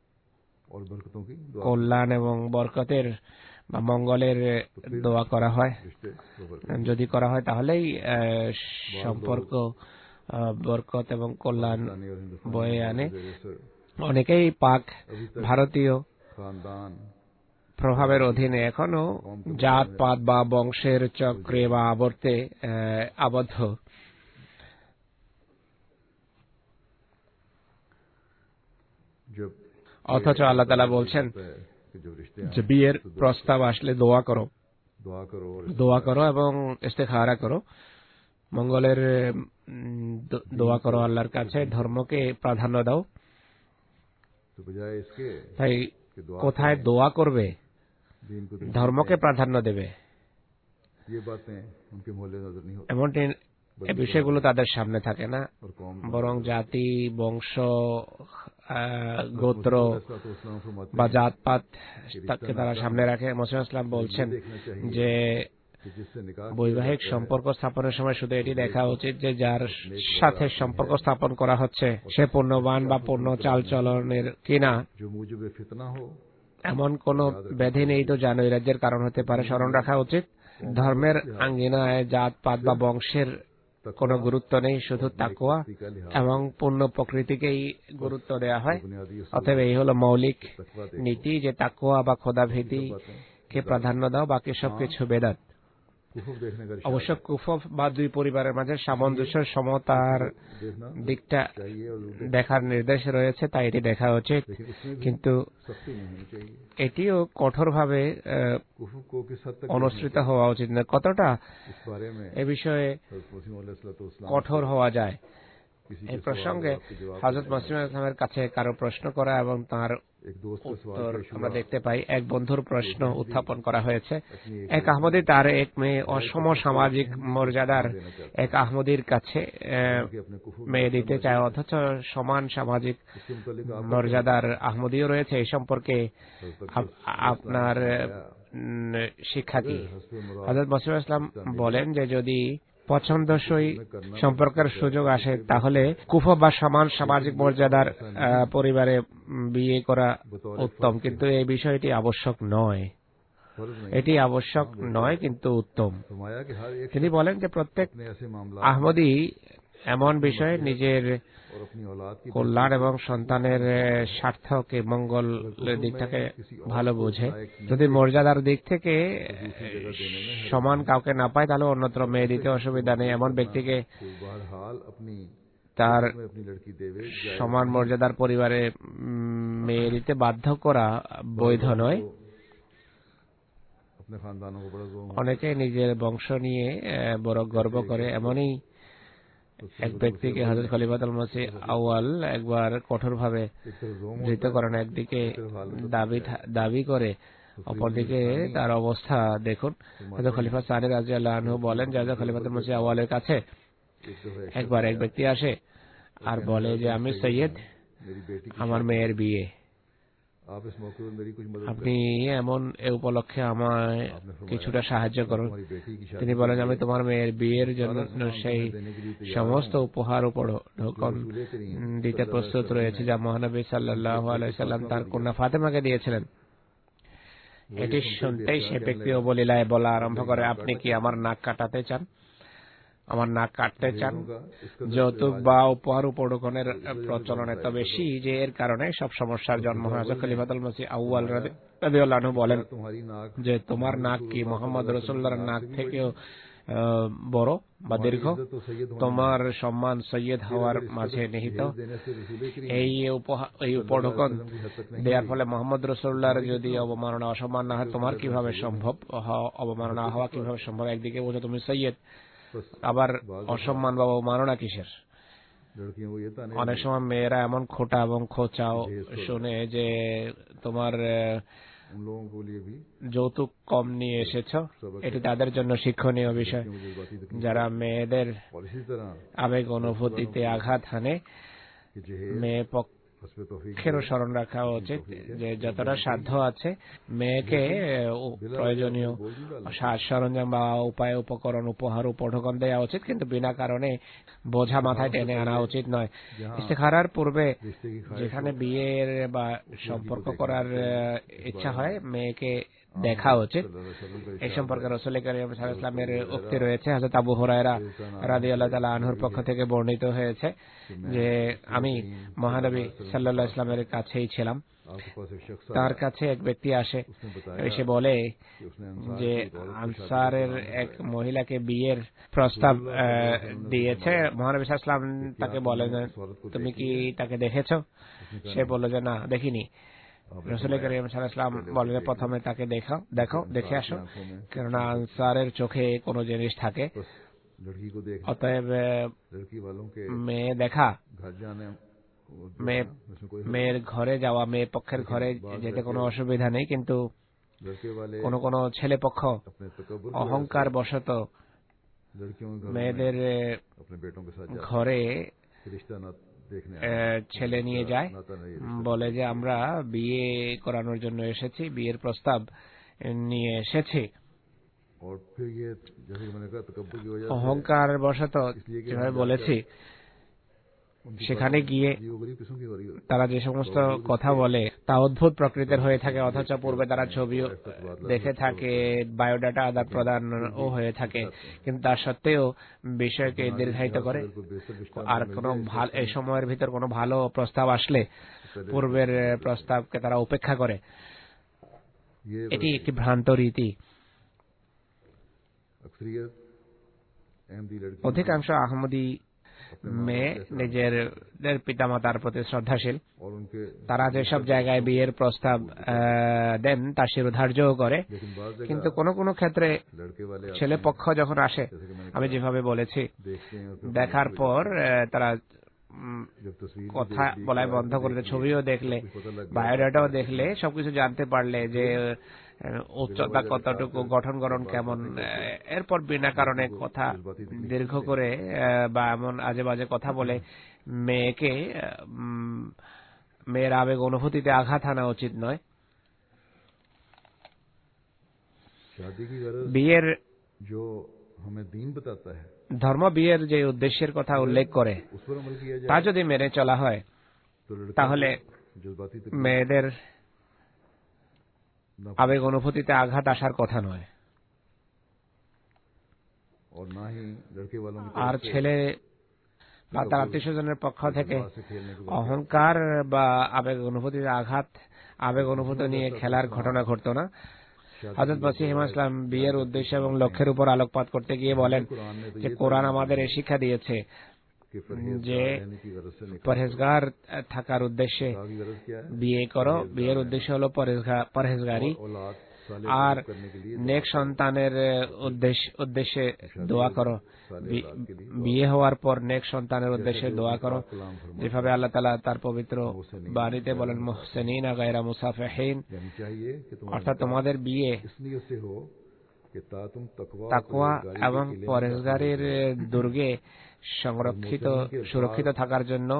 কল্যাণ এবং বরকতের বা মঙ্গলের দোয়া করা হয়। যদি করা হয় তাহলেই সম্পর্ক বরকত এবং কল্যাণ বয়ে আনে। অনেকেই পাক ভারতীয় প্রভাবের অধীনে এখনো জাত পাত বা বংশের চক্রে বা আবর্তে আবদ্ধ। অথচ আল্লাহ তাআলা বলছেন যে বিয়ের প্রস্তাব আসলে দোয়া করো, দোয়া করো এবং ইস্তেখারা করো, মঙ্গলের দোয়া করো আল্লাহর কাছে, ধর্মকে প্রাধান্য দাও। তাই কোথায় দোয়া করবে, ধর্মকে প্রাধান্য দেবে, এমনটি এই বিষয়গুলো তাদের সামনে থাকে না, বরং জাতি, বংশ, গোত্র বা জাতপাত তাকে তারা সামনে রাখে। মুহাম্মদ ইসলাম বলছেন যে বৈবাহিক সম্পর্ক স্থাপনের সময় শুধু এটি দেখা উচিত যে যার সাথে সম্পর্ক স্থাপন করা হচ্ছে সে পূর্ণবান বা পূর্ণ চালচলনের কিনা, এমন কোন ব্যাধি নেই তো যা নৈরাজ্যের কারণ হতে পারে। স্মরণ রাখা উচিত ধর্মের আঙ্গিনায় জাত পাত বা বংশের কোনো গুরুত্ব নেই, শুধু তাকওয়া এবং পূর্ণ প্রকৃতিকেই গুরুত্ব দেওয়া হয়। অতএব এই হলো মৌলিক নীতি যে তাকওয়া বা খোদাভীতি কে প্রাধান্য দাও, বাকি সবকিছু বেদাত। অবশ্য কুফফ বা দুই পরিবারের মাঝে সামঞ্জস্য সমতার দিকটা দেখার নির্দেশ রয়েছে, তাই এটি দেখা উচিত, কিন্তু এটিও কঠোরভাবে অনুসৃত হওয়া উচিত না। কতটা এ বিষয়ে কঠোর হওয়া যায় এই প্রসঙ্গে হযরত মসিহ মাউউদ ইসলামের কাছে কারো প্রশ্ন করা এবং তার উত্তর আমরা দেখতে পাই। এক বন্ধুর প্রশ্ন উত্থাপন করা হয়েছে, এক আহমদী তার এক মেয়ে অসম সামাজিক মর্যাদার এক আহমদীর কাছে মেয়ে দিতে চায়, অথচ সমান সামাজিক মর্যাদার আহমদীও রয়েছে। এই সম্পর্কে আপনার শিক্ষা কি? হযরত মসিহ মাউউদ ইসলাম বলেন যে যদি পছন্দসই সম্পর্কের সুযোগ আসে তাহলে কুফা বা সমান সামাজিক মর্যাদার পরিবারে বিয়ে করা উত্তম, কিন্তু এই বিষয়টি আবশ্যক নয়। এটি আবশ্যক নয় কিন্তু উত্তম। তিনি বলেন যে প্রত্যেক আহমদী এমন বিষয়ে নিজের কল্যাণ এবং সন্তানের স্বার্থকে মঙ্গলের দিকটাকে ভালো বোঝে। যদি মর্যাদার দিক থেকে সমান কাউকে না পায় তাহলে অন্যত্র মেয়ে দিতে অসুবিধা নেই। এমন ব্যক্তিকে তার সমান মর্যাদার পরিবারে মেয়ে দিতে বাধ্য করা বৈধ নয়। অনেকে নিজের বংশ নিয়ে বড় গর্ব করে। এমনই এক ব্যক্তিকে হযরত খলিফাতুল মসিহ আউয়াল একবার কঠোরভাবে ধৃত করেন। একদিকে দাবি দাবি করে, অপরদিকে তার অবস্থা দেখুন। হযরত খলিফা সানি রাদিয়াল্লাহু আনহু বলেন যে হযরত খলিফাতুল মসিহ আউয়ালের কাছে একবার এক ব্যক্তি আসে আর বলে যে আমি সৈয়দ, আমার মেয়ের বিয়ে, আপনি এমন এ উপলক্ষে আমায় কিছুটা সাহায্য করুন। তিনি বলেন আমি তোমার মেয়ের বিয়ের জন্য সেই সমস্ত উপহার উপঢৌকন দিতে প্রস্তুত রয়েছে যা মহানবী সাল্লাল্লাহু আলাইহি সাল্লাম তার কন্যা ফাতেমাকে দিয়েছিলেন। এটি শুনতেই সে ব্যক্তি অবলীলায় বলা আরম্ভ করে, আপনি কি আমার নাক কাটাতে চান? আমার নাক কাটতে চান? যৌতুক বা উপহার উপঢৌকনের প্রচলন এত বেশি যে এর কারণে সব সমস্যার জন্ম হয়। হযরত খলিফাতুল মসিহ আউয়াল রাদিয়াল্লাহু আনহু বলেন যে তোমার নাক কি মুহাম্মদ রাসূলুল্লাহর নাক থেকেও বড় বা দীর্ঘ? তোমার সম্মান সৈয়দ হওয়ার মাঝে নিহিত। এই উপহার এই উপঢৌকন দেওয়ার ফলে মোহাম্মদ রাসূলুল্লাহর যদি অবমাননা অসম্মান না হয় তোমার কিভাবে সম্ভব অবমাননা হওয়া কিভাবে সম্ভব? একদিকে বলছো তুমি সৈয়দ, আবার অসম্মান বা অবমাননা কিসের? অনেক সময় মেয়েরা এমন খোটা এবং খোঁচাও শুনে যে তোমার যৌতুক কম নিয়ে এসেছ। এটি তাদের জন্য শিক্ষণীয় বিষয়। যারা মেয়েদের আবেগ অনুভূতিতে আঘাত হানে, মেয়ে পক্ষেরও স্মরণ রাখা উচিত যে যতটা সাধ্য আছে মেয়েকে প্রয়োজনীয় সাজ সরঞ্জাম বা উপায় উপকরণ উপহার উপঢৌকন দেওয়া উচিত, কিন্তু বিনা কারণে বোঝা মাথায় টেনে আনা উচিত নয়। ইস্তেখারার পূর্বে যেখানে বিয়ের বা সম্পর্ক করার ইচ্ছা হয় মেয়েকে দেখা উচিত। এই সম্পর্কে রাসূল কারীম সাল্লাল্লাহু আলাইহি ওয়াসাল্লামের উক্তি রয়েছে। হযরত আবু হুরায়রা রাদিয়াল্লাহু তাআলা আনহুর পক্ষ থেকে বর্ণিত হয়েছে যে আমি মহানবী সাল্লাল্লাহু আলাইহি ওয়াসাল্লামের কাছেই ছিলাম। তার কাছে এক ব্যক্তি আসে, এসে বলে যে আনসারের এক মহিলাকে বিয়ের প্রস্তাব দিয়েছে। মহানবী সাল্লাল্লাহু আলাইহি ওয়াসাল্লাম তাকে বলেন তুমি কি তাকে দেখেছো? সে বলল যে না, দেখিনি। রাসূল কারীম সাল্লাল্লাহু আলাইহি ওয়াসাল্লাম বললেন প্রথমে তাকে দেখো দেখো দেখে আসো, কেননা আনসারের চোখে কোনো জিনিস থাকে। অতএব মেয়ে দেখা, মেয়ের ঘরে যাওয়া, মেয়ে পক্ষের ঘরে যেতে কোনো অসুবিধা নেই, কিন্তু কোন কোন ছেলে পক্ষ অহংকার বশত মেয়েদের ঘরে ছেলে নিয়ে যায়, বলে যে আমরা বিয়ে করানোর জন্য এসেছি, বিয়ের প্রস্তাব নিয়ে এসেছি। অহংকার বশত যেভাবে বলেছি সেখানে গিয়ে তারা যে সমস্ত কথা বলে তা অদ্ভুত প্রকৃতির হয়ে থাকে, অথচ পূর্বে তারা ছবিও দেখে থাকে, বায়োডাটা আদান প্রদান ও হয়ে থাকে, কিন্তু তার সত্ত্বেও বিষয়কে দীর্ঘায়িত করে। আর কোনো ভালো এই সময়ের ভিতর কোনো ভালো প্রস্তাব আসলে পূর্বের প্রস্তাবকে তারা উপেক্ষা করে। এটি একটি ভ্রান্ত রীতি। অধিকাংশ আহমদী মেয়ে নিজের পিতামাতার প্রতি শ্রদ্ধাশীল। তারা যেসব জায়গায় বিয়ের প্রস্তাব দেন তা শিরোধার্যও করে, কিন্তু কোনো কোনো ক্ষেত্রে ছেলে পক্ষ যখন আসে, আমি যেভাবে বলেছি, দেখার পর তারা কথা বলাই বন্ধ করে দেয়, ছবিও দেখলে, বায়োডাটাও দেখলে, সবকিছু জানতে পারলে যে উচ্চতা কতটুকু, গঠন গঠন কেমন, এরপর বিনা কারণে কথা দীর্ঘ করে বা এমন আজে বাজে কথা বলে মেয়েকে, মেয়ের আবেগ অনুভূতিতে আঘাত আনা উচিত নয়। বিয়ের ধর্ম বিয়ের যে উদ্দেশ্যের কথা উল্লেখ করে তা যদি মেনে চলা হয়, তাহলে মেয়েদের আবেগ অনুভূতিতে আঘাত আসার কথা নয়। আর ছেলে বা তার আত্মীয় স্বজনের পক্ষ থেকে অহংকার বা আবেগ অনুভূতিতে আঘাত, আবেগ অনুভূতি নিয়ে খেলার ঘটনা ঘটত না। হযরত মসিহ ইসলাম বিয়ের উদ্দেশ্য এবং লক্ষ্যের উপর আলোকপাত করতে গিয়ে বলেন যে কোরআন আমাদের এই শিক্ষা দিয়েছে যে পরহেজগার থাকার উদ্দেশ্যে বিয়ে করো। বিয়ের উদ্দেশ্য হলো পরহেজগারি, আর নেক সন্তানের উদ্দেশ্যে দোয়া করো। বিয়ে হওয়ার পর নেক সন্তানের উদ্দেশ্যে দোয়া করো, যেভাবে আল্লাহ তাআলা তার পবিত্র বাণীতে বলেন মুহসিনিনা গায়রা মুসাফিহিন, অর্থাৎ তোমাদের বিয়ে তাকওয়া এবং পরহেজগারির দুর্গে সংরক্ষিত সুরক্ষিত থাকার জন্য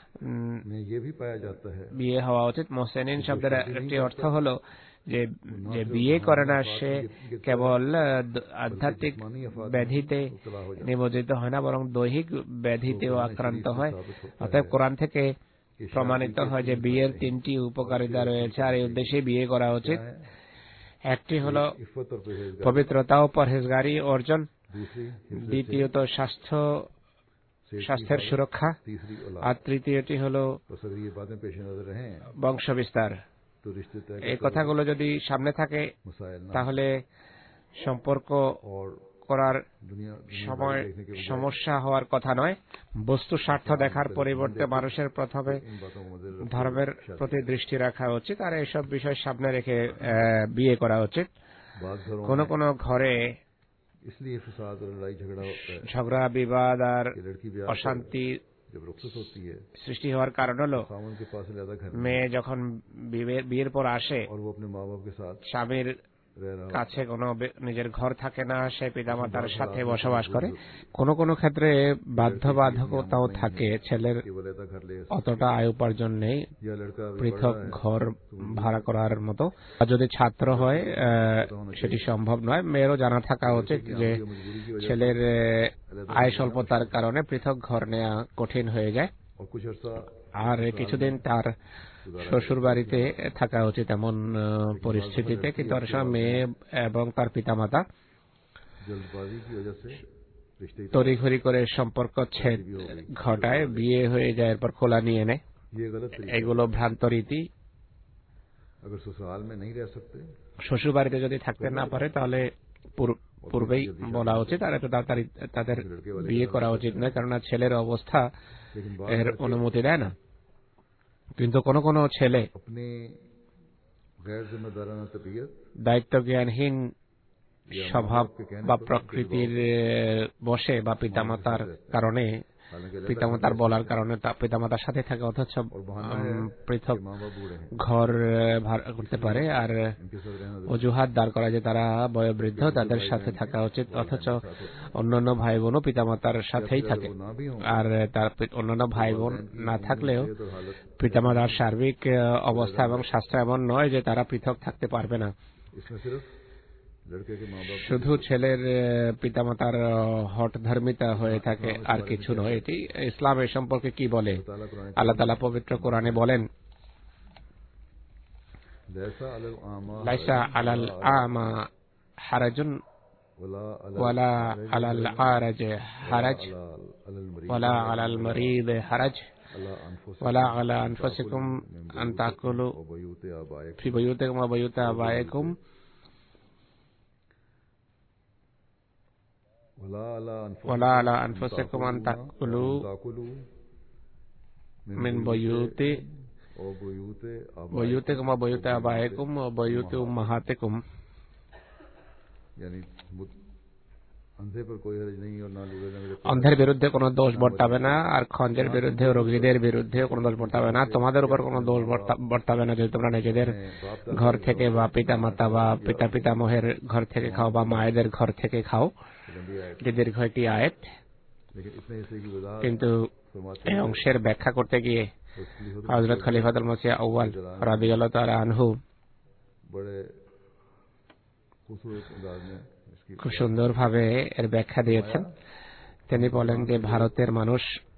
বিয়ে হওয়া উচিত। মুহসিনিন শব্দের একটি অর্থ হলো যে যে বিয়ে করে না সে কেবল আধ্যাত্মিক ব্যাধিতে নিমজ্জিত হয় না, বরং দৈহিক ব্যাধিতেও আক্রান্ত হয়। অতএব কোরআন থেকে প্রমাণিত হয় যে বিয়ের তিনটি উপকারিতা রয়েছে, আর এই উদ্দেশ্যে বিয়ে করা উচিত। একটি হলো পবিত্রতা ও পরহেজগারি অর্জন, দ্বিতীয়ত স্বাস্থ্য স্বাস্থ্যের সুরক্ষা, আর তৃতীয়টি হল বংশ বিস্তার। এই কথাগুলো যদি সামনে থাকে তাহলে সম্পর্ক করার সময় সমস্যা হওয়ার কথা নয়। বস্তু স্বার্থ দেখার পরিবর্তে মানুষের প্রথমে ধর্মের প্রতি দৃষ্টি রাখা উচিত, আর এইসব বিষয় সামনে রেখে বিয়ে করা উচিত। কোন কোন ঘরে ঝগড়া বিবাদ আর অশান্তি সৃষ্টি হওয়ার কারণ হলো মেয়ে যখন বিয়ের পর আসে, স্বামীর কাছে কোনো নিজের ঘর থাকে না, সে পিতামাতার সাথে বসবাস করে। কোন কোন ক্ষেত্রে বাধ্যবাধকতাও থাকে, ছেলের অতটা আয় উপার্জন নেই পৃথক ঘর ভাড়া করার মতো। যদি ছাত্র হয় সেটি সম্ভব নয়। মেয়েরও জানা থাকা উচিত যে ছেলের আয় স্বল্পতার কারণে পৃথক ঘর নেওয়া কঠিন হয়ে যায়, আর কিছুদিন তার শ্বশুর বাড়িতে থাকা উচিত এমন পরিস্থিতিতে। কিন্তু অনেক সময় মেয়ে এবং তার পিতামাতা তড়িঘড়ি করে সম্পর্ক ছেদ ঘটায়, বিয়ে হয়ে যায়, এরপর খোলা নিয়ে নেয়। এগুলো ভ্রান্ত রীতি। শ্বশুর বাড়িতে যদি থাকতে না পারে তাহলে পূর্বেই বলা উচিত, আর এত তাড়াতাড়ি তাদের বিয়ে করা উচিত নয়, কেননা ছেলের অবস্থা এর অনুমতি দেয় না। কিন্তু কোন কোন ছেলে দায়িত্ব জ্ঞানহীন স্বভাব বা প্রকৃতির বশে বা পিতামাতার কারণে, পিতামাতার বলার কারণে পিতামাতার সাথে থাকে, অথচ পৃথক ঘর ভাড়া করতে পারে, আর অজুহাত দাঁড় করা যে তারা বয়োবৃদ্ধ, তাদের সাথে থাকা উচিত, অথচ অন্যান্য ভাই বোনও পিতামাতার সাথেই থাকে। আর তার অন্যান্য ভাই বোন না থাকলেও পিতামাতার সার্বিক অবস্থা এবং স্বাস্থ্য এমন নয় যে তারা পৃথক থাকতে পারবে না। শুধু ছেলের পিতামাতার হঠধর্মিতা হয়ে থাকে, আর কিছু নয়। এটি ইসলাম এ সম্পর্কে কি বলে? আল্লাহ তাআলা পবিত্র কোরআনে বলেন, লাইসা আলাল আমা হারাজুন ওয়ালা আলাল আরাজ হারাজ ওয়ালা আলাল মারিদ হারাজ ওয়ালা আলা আনফুসিকুম আন তাকুলু ফি বুয়ুতিকুম ওয়া বুয়ুতি আবাইকুম ولا على أنفسكم أن تأكلوا من بيوت بيوتكم وبيوت آبائكم وبيوت أمهاتكم অন্ধের বিরুদ্ধে কোনো দোষ বর্তাবে না, আর খঞ্জের বিরুদ্ধে, রোগীদের বিরুদ্ধে কোনো দোষ বর্তাবে না, তোমাদের উপর কোনো দোষ বর্তাবে না যদি তোমরা নিজেদের ঘর থেকে বা পিতা মাতা বা পিতা পিতামহের ঘর থেকে খাও বা মায়েদের ঘর থেকে খাও। যে দীর্ঘ একটি আয়াত, কিন্তু এই অংশের ব্যাখ্যা করতে গিয়ে হযরত খলিফাতুল মসিহ আউয়াল রাদিয়াল্লাহু তাআলা আনহু খুব সুন্দরভাবে এর ব্যাখ্যা দিয়েছেন। তিনি বলেন যে ভারতের মানুষ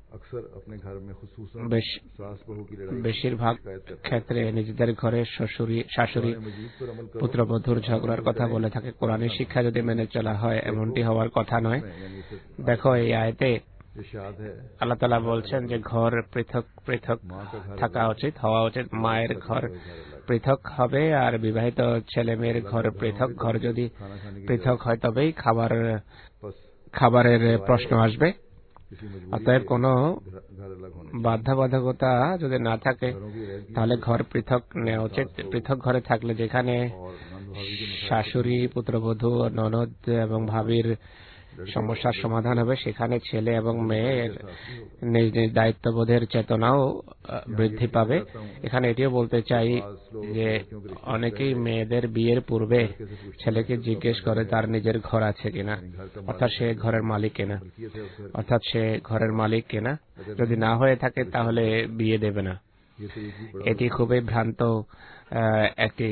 বেশিরভাগ ক্ষেত্রে নিজেদের ঘরে শ্বশুরি শাশুড়ি পুত্রবধূর ঝগড়ার কথা বলে থাকে। কোরআনের শিক্ষা যদি মেনে চলা হয় এমনটি হওয়ার কথা নয়। দেখো এই আয়াতে আল্লাহ তাআলা বলছেন যে ঘর পৃথক পৃথক থাকা উচিত, হওয়া উচিত। মায়ের ঘর পৃথক হবে আর বিবাহিত ছেলে মেয়ের ঘর পৃথক। ঘর যদি পৃথক হয় তবেই খাবার খাবারের প্রশ্ন আসবে। অতএব কোনো বাধ্যবাধকতা যদি না থাকে তাহলে ঘর পৃথক নেওয়া উচিত। পৃথক ঘরে থাকলে যেখানে শাশুড়ি, পুত্রবধূ, ননদ এবং ভাবির সমস্যার সমাধান হবে, সেখানে ছেলে এবং মেয়ের নিজ নিজ দায়িত্ববোধের চেতনাও বৃদ্ধি পাবে। এখানে এটিও বলতে চাই যে অনেকেই মেয়েদের বিয়ের পূর্বে ছেলেকে জিজ্ঞেস করে তার নিজের ঘর আছে কিনা, অর্থাৎ সে ঘরের মালিক কিনা, অর্থাৎ সে ঘরের মালিক কিনা। যদি না হয়ে থাকে তাহলে বিয়ে দেবে না। এটি খুবই ভ্রান্ত একটি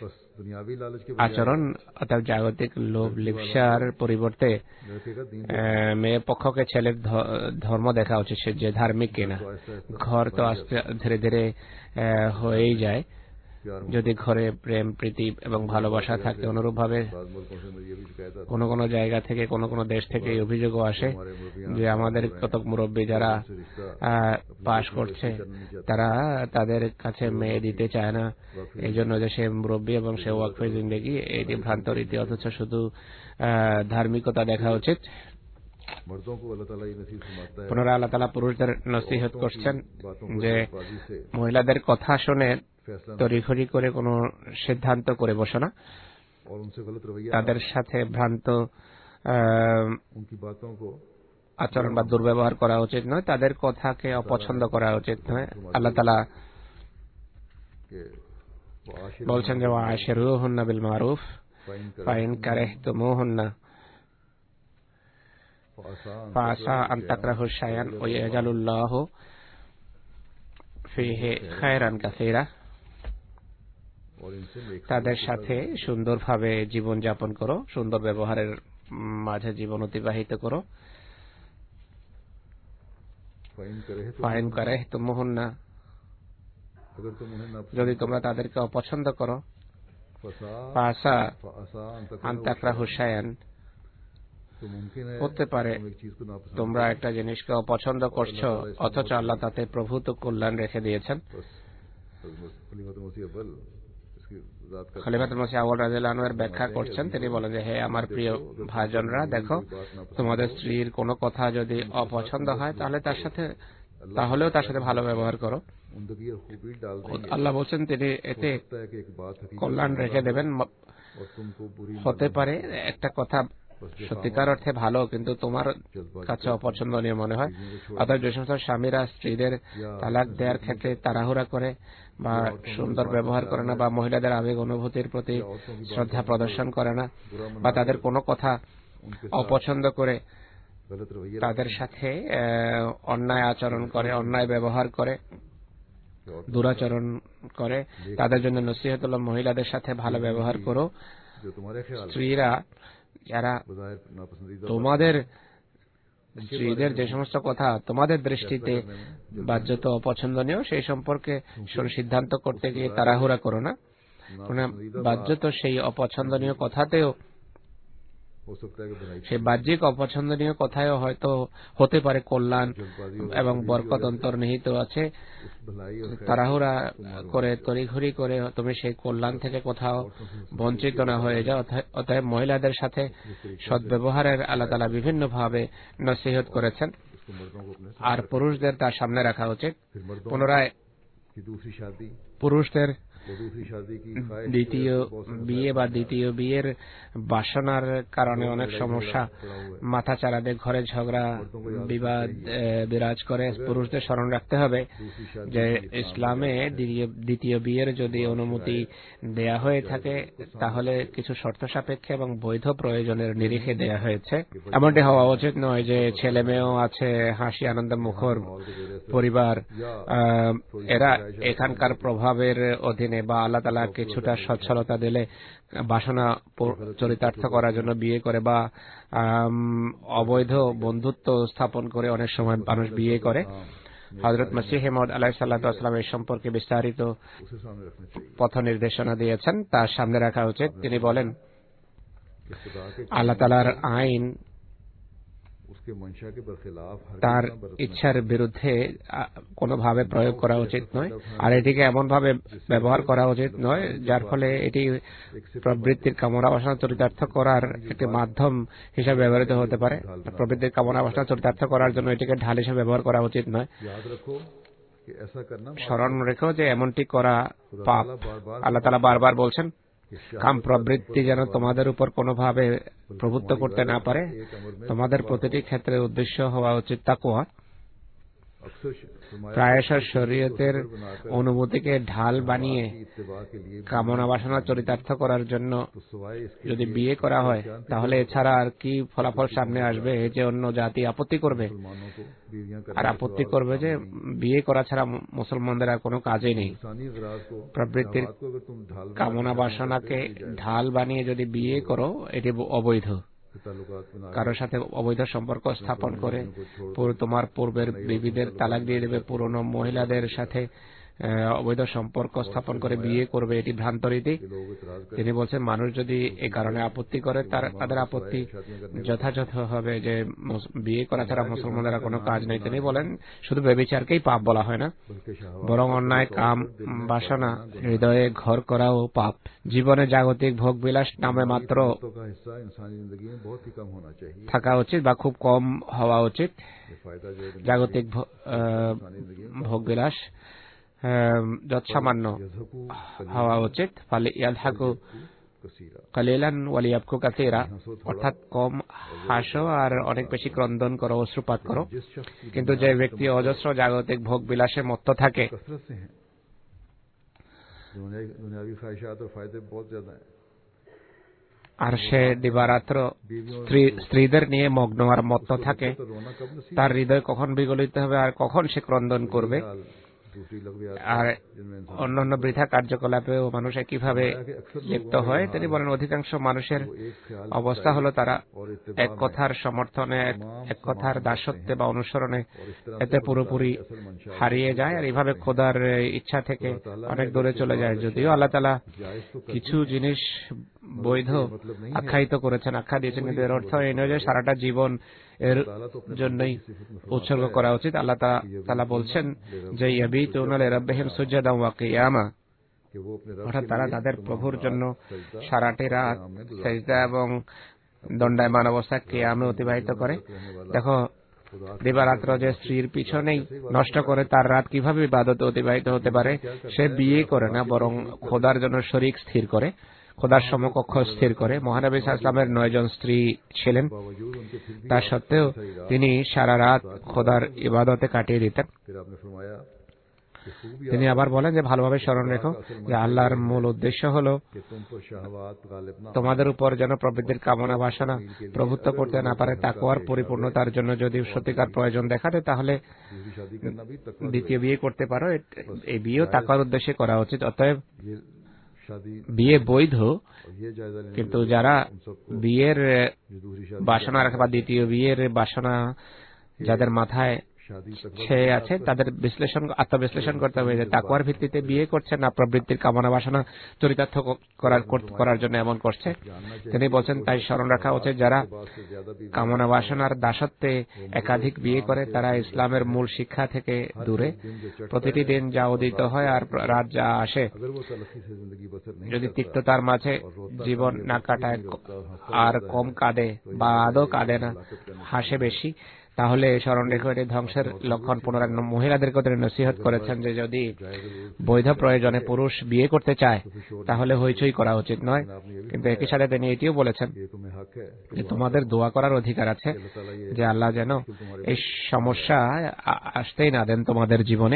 আচরণ। অর্থাৎ জাগতিক লোভ লিপ্সার পরিবর্তে মেয়ে পক্ষকে ছেলের ধর্ম দেখা উচিত, সে যে ধার্মিক কিনা। ঘর তো আস্তে ধীরে ধীরে হয়েই যায় যদি ঘরে প্রেম, প্রীতি এবং ভালোবাসা থাকে। অনুরূপভাবে কোন কোন জায়গা থেকে, কোন কোন দেশ থেকে এই অভিযোগও আসে যে আমাদের কতক মুরব্বী যারা পাশ করছে তারা তাদের কাছে মেয়ে দিতে চায় না, এই জন্য যে সে মুরব্বী এবং সে ওয়াকফে জিন্দেগি। এটি ভ্রান্ত রীতি, অথচ শুধু ধার্মিকতা দেখা উচিত। পুনরায় আল্লাহ তাআলা পুরুষদের নসিহত করছেন যে মহিলাদের কথা শুনে তড়িঘড়ি করে কোনো সিদ্ধান্ত করে বসো না, তাদের সাথে ভ্রান্ত আচরণ বা দুর্ব্যবহার করা উচিত নয়, তাদের কথাকে অপছন্দ করা উচিত নয়। আল্লাহ তাআলা বলছেন যে ওয়াশিরুহুন্না বিল মারুফ ফাইন কারিহতুমুহুন্না ফাআসা আন তাকরাহু শাইআন ওয়া ইয়াজআলুল্লাহু ফীহি খায়রান কাসীরা। তাদের সাথে সুন্দরভাবে জীবন যাপন করো, সুন্দর ব্যবহারের মাঝে জীবন অতিবাহিত করো। ফাইন কারিহতুমুহুন্না, যদি তোমরা তাদেরকে অপছন্দ করো, ফাআসা আন তাকরাহু শাইআন, হতে পারে তোমরা একটা জিনিসকে অপছন্দ করছো অথচ আল্লাহ তাতে প্রভূত কল্যাণ রেখে দিয়েছেন। খলিফাতুল মসিহ আউয়াল রাদিয়াল্লাহু আনহু এর ব্যাখ্যা করছেন, তিনি বলেন যে হে আমার প্রিয় ভাইজনরা, দেখো তোমাদের স্ত্রীর কোনো কথা যদি অপছন্দ হয় তাহলে তার সাথে তাহলেও তার সাথে ভালো ব্যবহার করো। আল্লাহ বলছেন তিনি এতে কল্যাণ রেখে দেবেন। হতে পারে একটা কথা সত্যিকার অর্থে ভালো কিন্তু তোমার কাছে অপছন্দনীয় মনে হয়। অর্থাৎ যে সমস্ত স্বামীরা স্ত্রীদের তালাক দেওয়ার ক্ষেত্রে তাড়াহুড়া করে বা সুন্দর ব্যবহার করে না বা মহিলাদের আবেগ অনুভূতির প্রতি শ্রদ্ধা প্রদর্শন করে না বা তাদের কোনো কথা অপছন্দ করে তাদের সাথে অন্যায় আচরণ করে, অন্যায় ব্যবহার করে, দুরাচরণ করে, তাদের জন্য নসিহত হলো মহিলাদের সাথে ভালো ব্যবহার করো। স্ত্রীরা যারা তোমাদের স্ত্রীদের যে সমস্ত কথা তোমাদের দৃষ্টিতে বাহ্যত অপছন্দনীয় সেই সম্পর্কে সিদ্ধান্ত করতে গিয়ে তাড়াহুড়া করো না। বাহ্যত সেই অপছন্দনীয় কথাতেও, সেই বাহ্যিক অপছন্দনীয় কথায়ও হয়তো হতে পারে কল্যাণ এবং বরকত অন্তর্নিহিত আছে। তাড়াহুড়া করে তড়িঘড়ি করে তুমি সেই কল্যাণ থেকে কোথাও বঞ্চিত না হয়ে যাও। অতএব মহিলাদের সাথে সদ্ব্যবহারের আল্লাহ তাআলা বিভিন্ন ভাবে নসিহত করেছেন আর পুরুষদের তার সামনে রাখা উচিত। পুনরায় পুরুষদের দ্বিতীয় বিয়ে বা দ্বিতীয় বিয়ের বাসনার কারণে অনেক সমস্যা মাথা চাড়াতে ঘরে ঝগড়া বিবাদ বিরাজ করে। পুরুষদের স্মরণ রাখতে হবে যে ইসলামে দ্বিতীয় বিয়ের যদি অনুমতি দেয়া হয়ে থাকে তাহলে কিছু শর্ত সাপেক্ষে এবং বৈধ প্রয়োজনের নিরিখে দেয়া হয়েছে। এমনটি হওয়া উচিত নয় যে ছেলে মেয়েও আছে, হাসি আনন্দ মুখর পরিবার, এরা এখানকার প্রভাবের অধীনে বা আল্লাহ তাআলা কিছুটা সচ্ছলতা দিলে বাসনা চরিতার্থ করার জন্য বিয়ে করে বা অবৈধ বন্ধুত্ব স্থাপন করে অনেক সময় মানুষ বিয়ে করে। হযরত মসিহ মাউদ আলাইহিস সালাতু ওয়াস সালাম এই সম্পর্কে বিস্তারিত পথ নির্দেশনা দিয়েছেন, তার সামনে রাখা উচিত। তিনি বলেন আল্লাহ তাআলার আইন তার ইচ্ছার বিরুদ্ধে কোনোভাবে প্রয়োগ করা উচিত নয়, আর এটিকে এমন ভাবে ব্যবহার করা উচিত নয় যার ফলে এটি প্রবৃত্তির কামনা বাসনা চরিতার্থ করার একটি মাধ্যম হিসেবে ব্যবহৃত হতে পারে। প্রবৃত্তির কামনা বাসনা চরিতার্থ করার জন্য এটিকে ঢাল হিসেবে ব্যবহার করা উচিত নয়। স্মরণ রেখো যে এমনটি করা পাপ। আল্লাহ তাআলা বারবার বলছেন কাম প্রবৃত্তি যেন তোমাদের উপর কোনোভাবে প্রভুত্ব করতে না পারে। তোমাদের প্রতিটি ক্ষেত্রে উদ্দেশ্য হওয়া উচিত তাকওয়া। প্রায়শ শরীয়তের অনুভূতিকে ঢাল বানিয়ে কামনা বাসনা চরিতার্থ করার জন্য যদি বিয়ে করা হয় তাহলে এছাড়া আর কি ফলাফল সামনে আসবে যে অন্য জাতি আপত্তি করবে, আর আপত্তি করবে যে বিয়ে করা ছাড়া মুসলমানদের আর কোনো কাজই নেই। প্রবৃত্তির কামনা বাসনাকে ঢাল বানিয়ে যদি বিয়ে করো এটি অবৈধ। কারোর সাথে অবৈধ সম্পর্ক স্থাপন করে তোমার পূর্বের বিবিদের তালাক দিয়ে দেবে, পুরনো মহিলাদের সাথে অবৈধ সম্পর্ক স্থাপন করে বিয়ে করবে, এটি ভ্রান্ত রীতি। তিনি বলছেন মানুষ যদি এই কারণে আপত্তি করে তাদের আপত্তি যথাযথ হবে যে বিয়ে করা ছাড়া মুসলমানদের কোনো কাজ নেই। তিনি বলেন শুধু ব্যভিচারকেই পাপ বলা হয় না, বরং অন্যায় কাম বাসনা হৃদয়ে ঘর করাও পাপ। জীবনে জাগতিক ভোগ বিলাস নামে মাত্র থাকা উচিত বা খুব কম হওয়া উচিত। জাগতিক ভোগ বিলাস যৎসামান্য হওয়া উচিত। ফলে ইয়ালহাকু কালিলান ওয়ালিয়াবকু কাসীরা, অর্থাৎ কম হাসো আর অনেক বেশি ক্রন্দন করো, অশ্রুপাত করো। কিন্তু যে ব্যক্তি অজস্র জাগতিক ভোগ বিলাসে মত্ত থাকে আর সে দিবারাত্র স্ত্রীদের নিয়ে মগ্ন আর মত্ত থাকে, তার হৃদয় কখন বিগলিত হবে আর কখন সে ক্রন্দন করবে। আর অন্যান্য বৃথা কার্যকলাপেও মানুষ কিভাবে লিপ্ত হয়। তিনি বলেন অধিকাংশ মানুষের অবস্থা হলো তারা এক কথার সমর্থনে, এক কথার দাসত্বে বা অনুসরণে এতে পুরোপুরি হারিয়ে যায় আর এইভাবে খোদার ইচ্ছা থেকে অনেক দূরে চলে যায়। যদিও আল্লাহ তাআলা কিছু জিনিস বৈধ আখ্যায়িত করেছেন, আখ্যা দিয়েছেন, কিন্তু এর অর্থ এই নয় যে সারাটা জীবন এর জন্যই উৎসর্গ করা উচিত। আল্লাহ তাআলা বলছেন যে ইয়াবিতুনা লিরাব্বিহিম সুজদান ওয়া কিয়ামা, অর্থাৎ তারা তাদের প্রভুর জন্য সারাটি রাত সেজদা এবং দণ্ডায়মান অবস্থায় কিয়ামে অতিবাহিত করে। দেখো দিবারাত্র যে স্ত্রীর পিছনেই নষ্ট করে তার রাত কিভাবে ইবাদতে অতিবাহিত হতে পারে। সে বিয়ে করে না, বরং খোদার জন্য শরীক স্থির করে, খোদার সমকক্ষ স্থির করে। মহানবী সাল্লাল্লাহু আলাইহি ওয়াসাল্লামের নয় জন স্ত্রী ছিলেন, তা সত্ত্বেও তিনি সারা রাত খোদার ইবাদতে কাটিয়ে দিতেন। তিনি আবার বলেন যে ভালোভাবে স্মরণ রেখো যে আল্লাহর মূল উদ্দেশ্য হলো তোমাদের উপর যেন প্রবৃত্তির কামনা বাসনা প্রভুত্ব করতে না পারে। তাকওয়ার পরিপূর্ণতার জন্য যদি সত্যিকার প্রয়োজন দেখাতে তাহলে দ্বিতীয় বিয়ে করতে পারো। এই বিয়েও তাকওয়ার উদ্দেশ্যে করা উচিত। অতএব বিয়ে বৈধ, কিন্তু যারা বিয়ের বাসনা রাখে বা দ্বিতীয় বিয়ের বাসনা যাদের মাথায় সে আছে তাদের বিশ্লেষণ আত্মবিশ্লেষণ করতে হবে যে তাকওয়ার ভিত্তিতে বিয়ে করছে না প্রবৃত্তির কামনা বাসনা চরিতার্থ করার করার জন্য এমন করছে। তিনি বলছেন তাই স্মরণ রাখা উচিত যারা কামনা বাসনার দাসত্বে একাধিক বিয়ে করে তারা ইসলামের মূল শিক্ষা থেকে দূরে। প্রতিটি দিন যা উদিত হয় আর রাত যা আসে যদি তিক্ততার মাঝে জীবন না কাটায় আর কম কাঁদে বা আদৌ কাঁদে না, হাসে বেশি, তাহলে স্মরণ রেখে এটি ধ্বংসের লক্ষণ। পুনরায় মহিলাদেরকে তিনি নসিহত করেছেন যে যদি বৈধ প্রয়োজনে পুরুষ বিয়ে করতে চায় তাহলে হইচই করা উচিত নয়, কিন্তু একই সাথে তিনি এটিও বলেছেন যে তোমাদের দোয়া করার অধিকার আছে যে আল্লাহ যেন এই সমস্যা আসতেই না দেন তোমাদের জীবনে।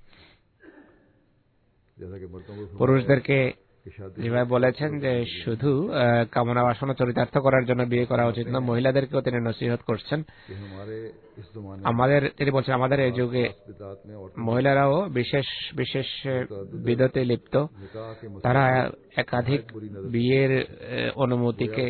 পুরুষদেরকে যেভাবে বলেছেন যে শুধু কামনা বাসনা চরিতার্থ করার জন্য বিয়ে করা উচিত না, মহিলাদেরকেও তিনি নসিহত করছেন। আমাদের তিনি বলছেন আমাদের এই যুগে মহিলারাও বিশেষ বিশেষ বিদতে লিপ্ত, তারা একাধিক বিয়ের অনুমতিকে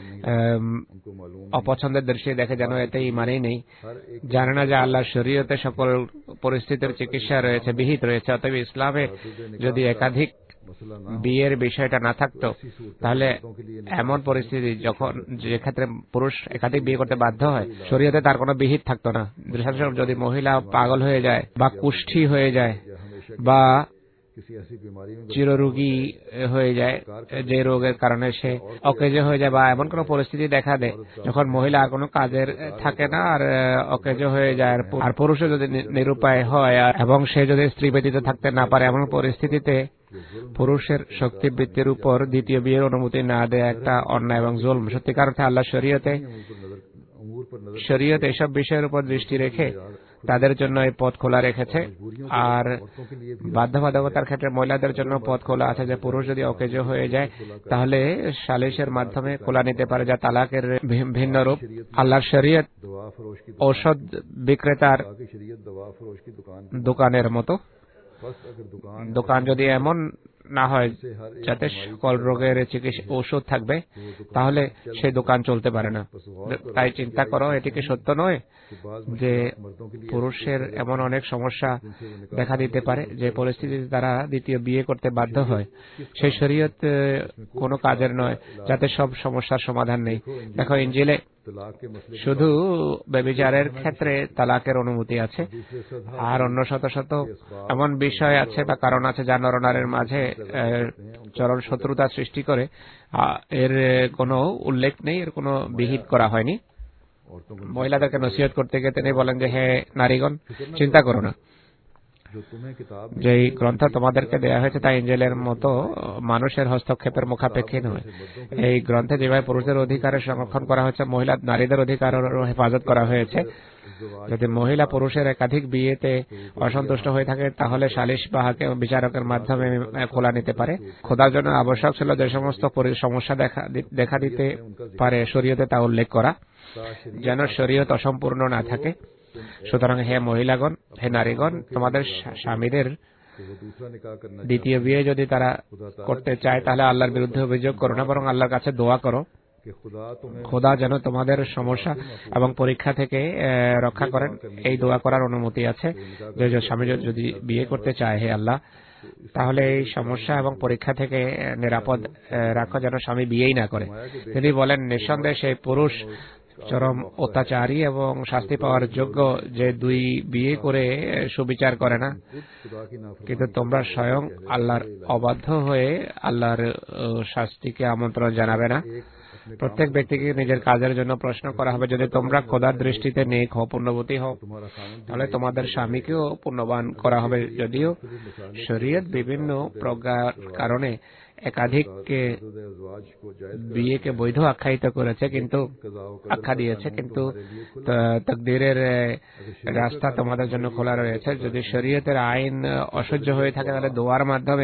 অপছন্দের দৃষ্টিতে দেখে, যেন এতে ইমানই নেই, জানে না যে আল্লাহর শরীয়তে সকল পরিস্থিতির চিকিৎসা রয়েছে, বিহিত রয়েছে। অতএব ইসলামে যদি একাধিক বিয়ের বিষয়টা না থাকতো তাহলে এমন পরিস্থিতি যখন যে ক্ষেত্রে পুরুষ একাধিক বিয়ে করতে বাধ্য হয়, শরীয়তে তার কোনো বিহিত থাকতো না। দৃষ্টান্তস্বরূপ যদি মহিলা পাগল হয়ে যায় বা কুষ্ঠী হয়ে যায় বা চিররোগী হয়ে যায়, যে রোগের কারণে সে অকেজ হয়ে যায়, বা এমন কোন পরিস্থিতি দেখা দেয় যখন মহিলা আর কোনো কাজের থাকে না আর অকেজ হয়ে যায়, আর পুরুষও যদি নিরুপায় হয় এবং সে যদি স্ত্রী ব্যতীত থাকতে না পারে, এমন পরিস্থিতিতে পুরুষের শক্তি বৃত্তির উপর দ্বিতীয় বিয়ের অনুমতি না দেয়া একটা অন্যায় এবং জুলম। সত্যিকার অর্থে আল্লাহ শরীয়তে শরীয়ত এসব বিষয়ের উপর দৃষ্টি রেখে তাদের জন্য এই পথ খোলা রেখেছে, আর বাধ্যবাধকতার ক্ষেত্রে মহিলাদের জন্য পথ খোলা আছে যে পুরুষ যদি অকেজ হয়ে যায় তাহলে সালিশের মাধ্যমে খোলা নিতে পারে, যা তালাকের ভিন্ন রূপ। আল্লাহর শরীয়ত ঔষধ বিক্রেতার দোকানের মতো। দোকান যদি এমন না হয় যাতে সকল রোগের চিকিৎসা ঔষধ থাকবে, তাহলে সেই দোকান চলতে পারে না। তাই চিন্তা করো, এটি কি সত্য নয় যে পুরুষের এমন অনেক সমস্যা দেখা দিতে পারে যে পরিস্থিতিতে তারা দ্বিতীয় বিয়ে করতে বাধ্য হয়। সেই শরীয়ত কোনো কাজের নয় যাতে সব সমস্যার সমাধান নেই। দেখো, ইনজিলে শুধু ব্যভিচারের ক্ষেত্রে তালাকের অনুমতি আছে, আর অন্য শত শত এমন বিষয় আছে বা কারণ আছে যা নরনারীর মাঝে চরম শত্রুতা সৃষ্টি করে, এর কোনো উল্লেখ নেই, এর কোনো বিহিত করা হয়নি। মহিলাদেরকে নসিহত করতে গিয়ে তিনি বলেন যে হে নারীগণ, চিন্তা করো না, যে গ্রন্থ তোমাদেরকে দেয়া হয়েছে তা ইনজিলের মতো মানুষের হস্তক্ষেপের মুখাপেক্ষী নয়। এই গ্রন্থে যেভাবে পুরুষদের অধিকারের সংরক্ষণ করা হয়েছে, মহিলা নারীদের অধিকারেরও হেফাজত করা হয়েছে। যদি মহিলা পুরুষের একাধিক বিয়েতে অসন্তুষ্ট হয়ে থাকে তাহলে সালিশ বা হাকিম বিচারকের মাধ্যমে খোলা নিতে পারে। খোদার জন্য আবশ্যক ছিল যে সমস্ত সমস্যা দেখা দেখা দিতে পারে শরীয়তে তা উল্লেখ করা, যেন শরীয়ত অসম্পূর্ণ না থাকে। সুতরাং হে মহিলাগণ, হে নারীগণ, তোমাদের স্বামীদের দ্বিতীয় বিয়ে যদি তারা করতে চায় তাহলে আল্লাহর বিরুদ্ধে অভিযোগ করো না, বরং আল্লাহর কাছে দোয়া করো খোদা যেন তোমাদের সমস্যা এবং পরীক্ষা থেকে রক্ষা করেন। এই দোয়া করার অনুমতি আছে যে স্বামী যদি বিয়ে করতে চায়, হে আল্লাহ, তাহলে এই সমস্যা এবং পরীক্ষা থেকে নিরাপদ রাখো যেন স্বামী বিয়েই না করে। তিনি বলেন, নিঃসন্দেহে সেই পুরুষ চরম অত্যাচারী এবং শাস্তি পাওয়ার যোগ্য যে দুই বিয়ে করে সুবিচার করে না, কিন্তু তোমরা স্বয়ং আল্লাহর অবাধ্য হয়ে আল্লাহর শাস্তিকে আমন্ত্রণ জানাবে না। প্রত্যেক ব্যক্তিকে নিজের কাজের জন্য প্রশ্ন করা হবে। যদি তোমরা খোদার দৃষ্টিতে নেক হও, পুণ্যবতী হও, তাহলে তোমাদের স্বামীকেও পুণ্যবান করা হবে। যদিও শরীয়ত বিভিন্ন প্রজ্ঞার কারণে একাধিক বিয়েকে বৈধ আখ্যায়িত করেছে, কিন্তু আখ্যা দিয়েছে, কিন্তু তাকদীরের রাস্তা তোমাদের জন্য খোলা রয়েছে। যদি শরীয়তের আইন অসহ্য হয়ে থাকে তাহলে দোয়ার মাধ্যমে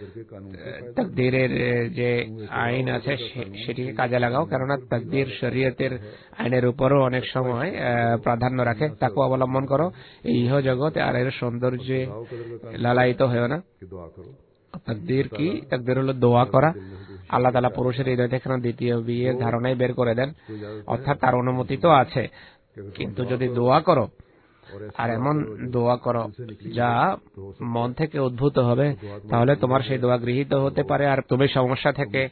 তাকদীরের যে আইন আছে সেটিকে কাজে লাগাও, কেননা তাকদীর শরীয়তের আইনের উপরও অনেক সময় প্রাধান্য রাখে। তাকে অবলম্বন করো এই ইহ জগৎ আর এর সৌন্দর্যে লালায়িত হয়েও না। তাকদীর কি? তাকদীর হলো দোয়া করা। আল্লাহ তাআলা পুরুষের হৃদয় থেকে দ্বিতীয় বিয়ের ধারণাই বের করে দেন, অর্থাৎ তার অনুমতি তো আছে, কিন্তু যদি দোয়া করো আর এমন দোয়া করো যা মন থেকে উদ্ভূত হবে, তাহলে তোমার সেই দোয়া গৃহীত হতে পারে আর তুমি সমস্যা থেকে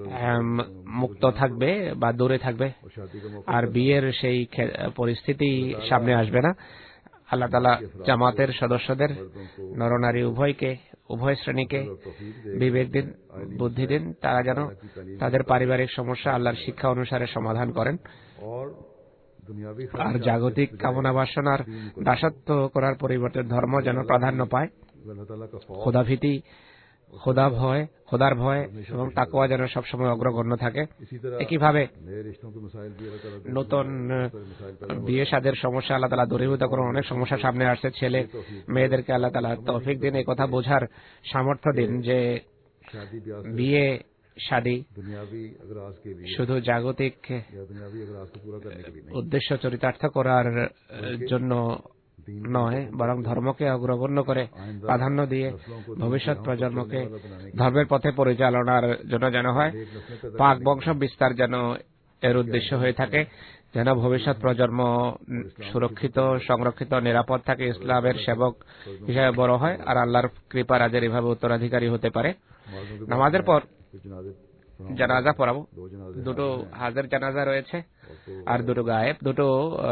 মুক্ত থাকবে বা দূরে থাকবে, আর বিয়ের সেই পরিস্থিতি সামনে আসবে না। আল্লাহ তাআলা জামাতের সদস্যদের নরনারী উভয়কে উভয় শ্রেণীকে বিবেক দিন, বুদ্ধি দিন, তারা যেন তাদের পারিবারিক সমস্যা আল্লাহর শিক্ষা অনুসারে সমাধান করেন। আর জাগতিক কামনা বাসনার দাসত্ব করার পরিবর্তে ধর্ম যেন প্রাধান্য পায়। খোদাভীতি, খোদা ভয়, খোদার ভয় এবং তাকওয়া যেন সবসময় অগ্রগণ্য থাকে। একইভাবে নতুন বিয়ে শাদের সমস্যা আল্লাহ তাআলা দূরীভূত করেন। অনেক সমস্যা সামনে আসছে। ছেলে মেয়েদেরকে আল্লাহ তাআলা তৌফিক দিন, এই কথা বোঝার সামর্থ্য দিন যে বিয়ে শাদী শুধু জাগতিক উদ্দেশ্য চরিতার্থ করার জন্য নয়, বরং ধর্মকে অগ্রগণ্য করে প্রাধান্য দিয়ে ভবিষ্যৎ প্রজন্মকে ধর্মের পথে পরিচালনার জন্য যেন হয়। পাক বংশ বিস্তার যেন এর উদ্দেশ্য হয়ে থাকে, যেন ভবিষ্যৎ প্রজন্ম সুরক্ষিত, সংরক্ষিত, নিরাপদ থাকে, ইসলামের সেবক হিসেবে বড় হয় আর আল্লাহর কৃপা রাজের এভাবে উত্তরাধিকারী হতে পারে। নামাজের পর জানাজা পড়াবো। দুটো হাজির জানাজা রয়েছে আর দুটো গায়েব। দুটো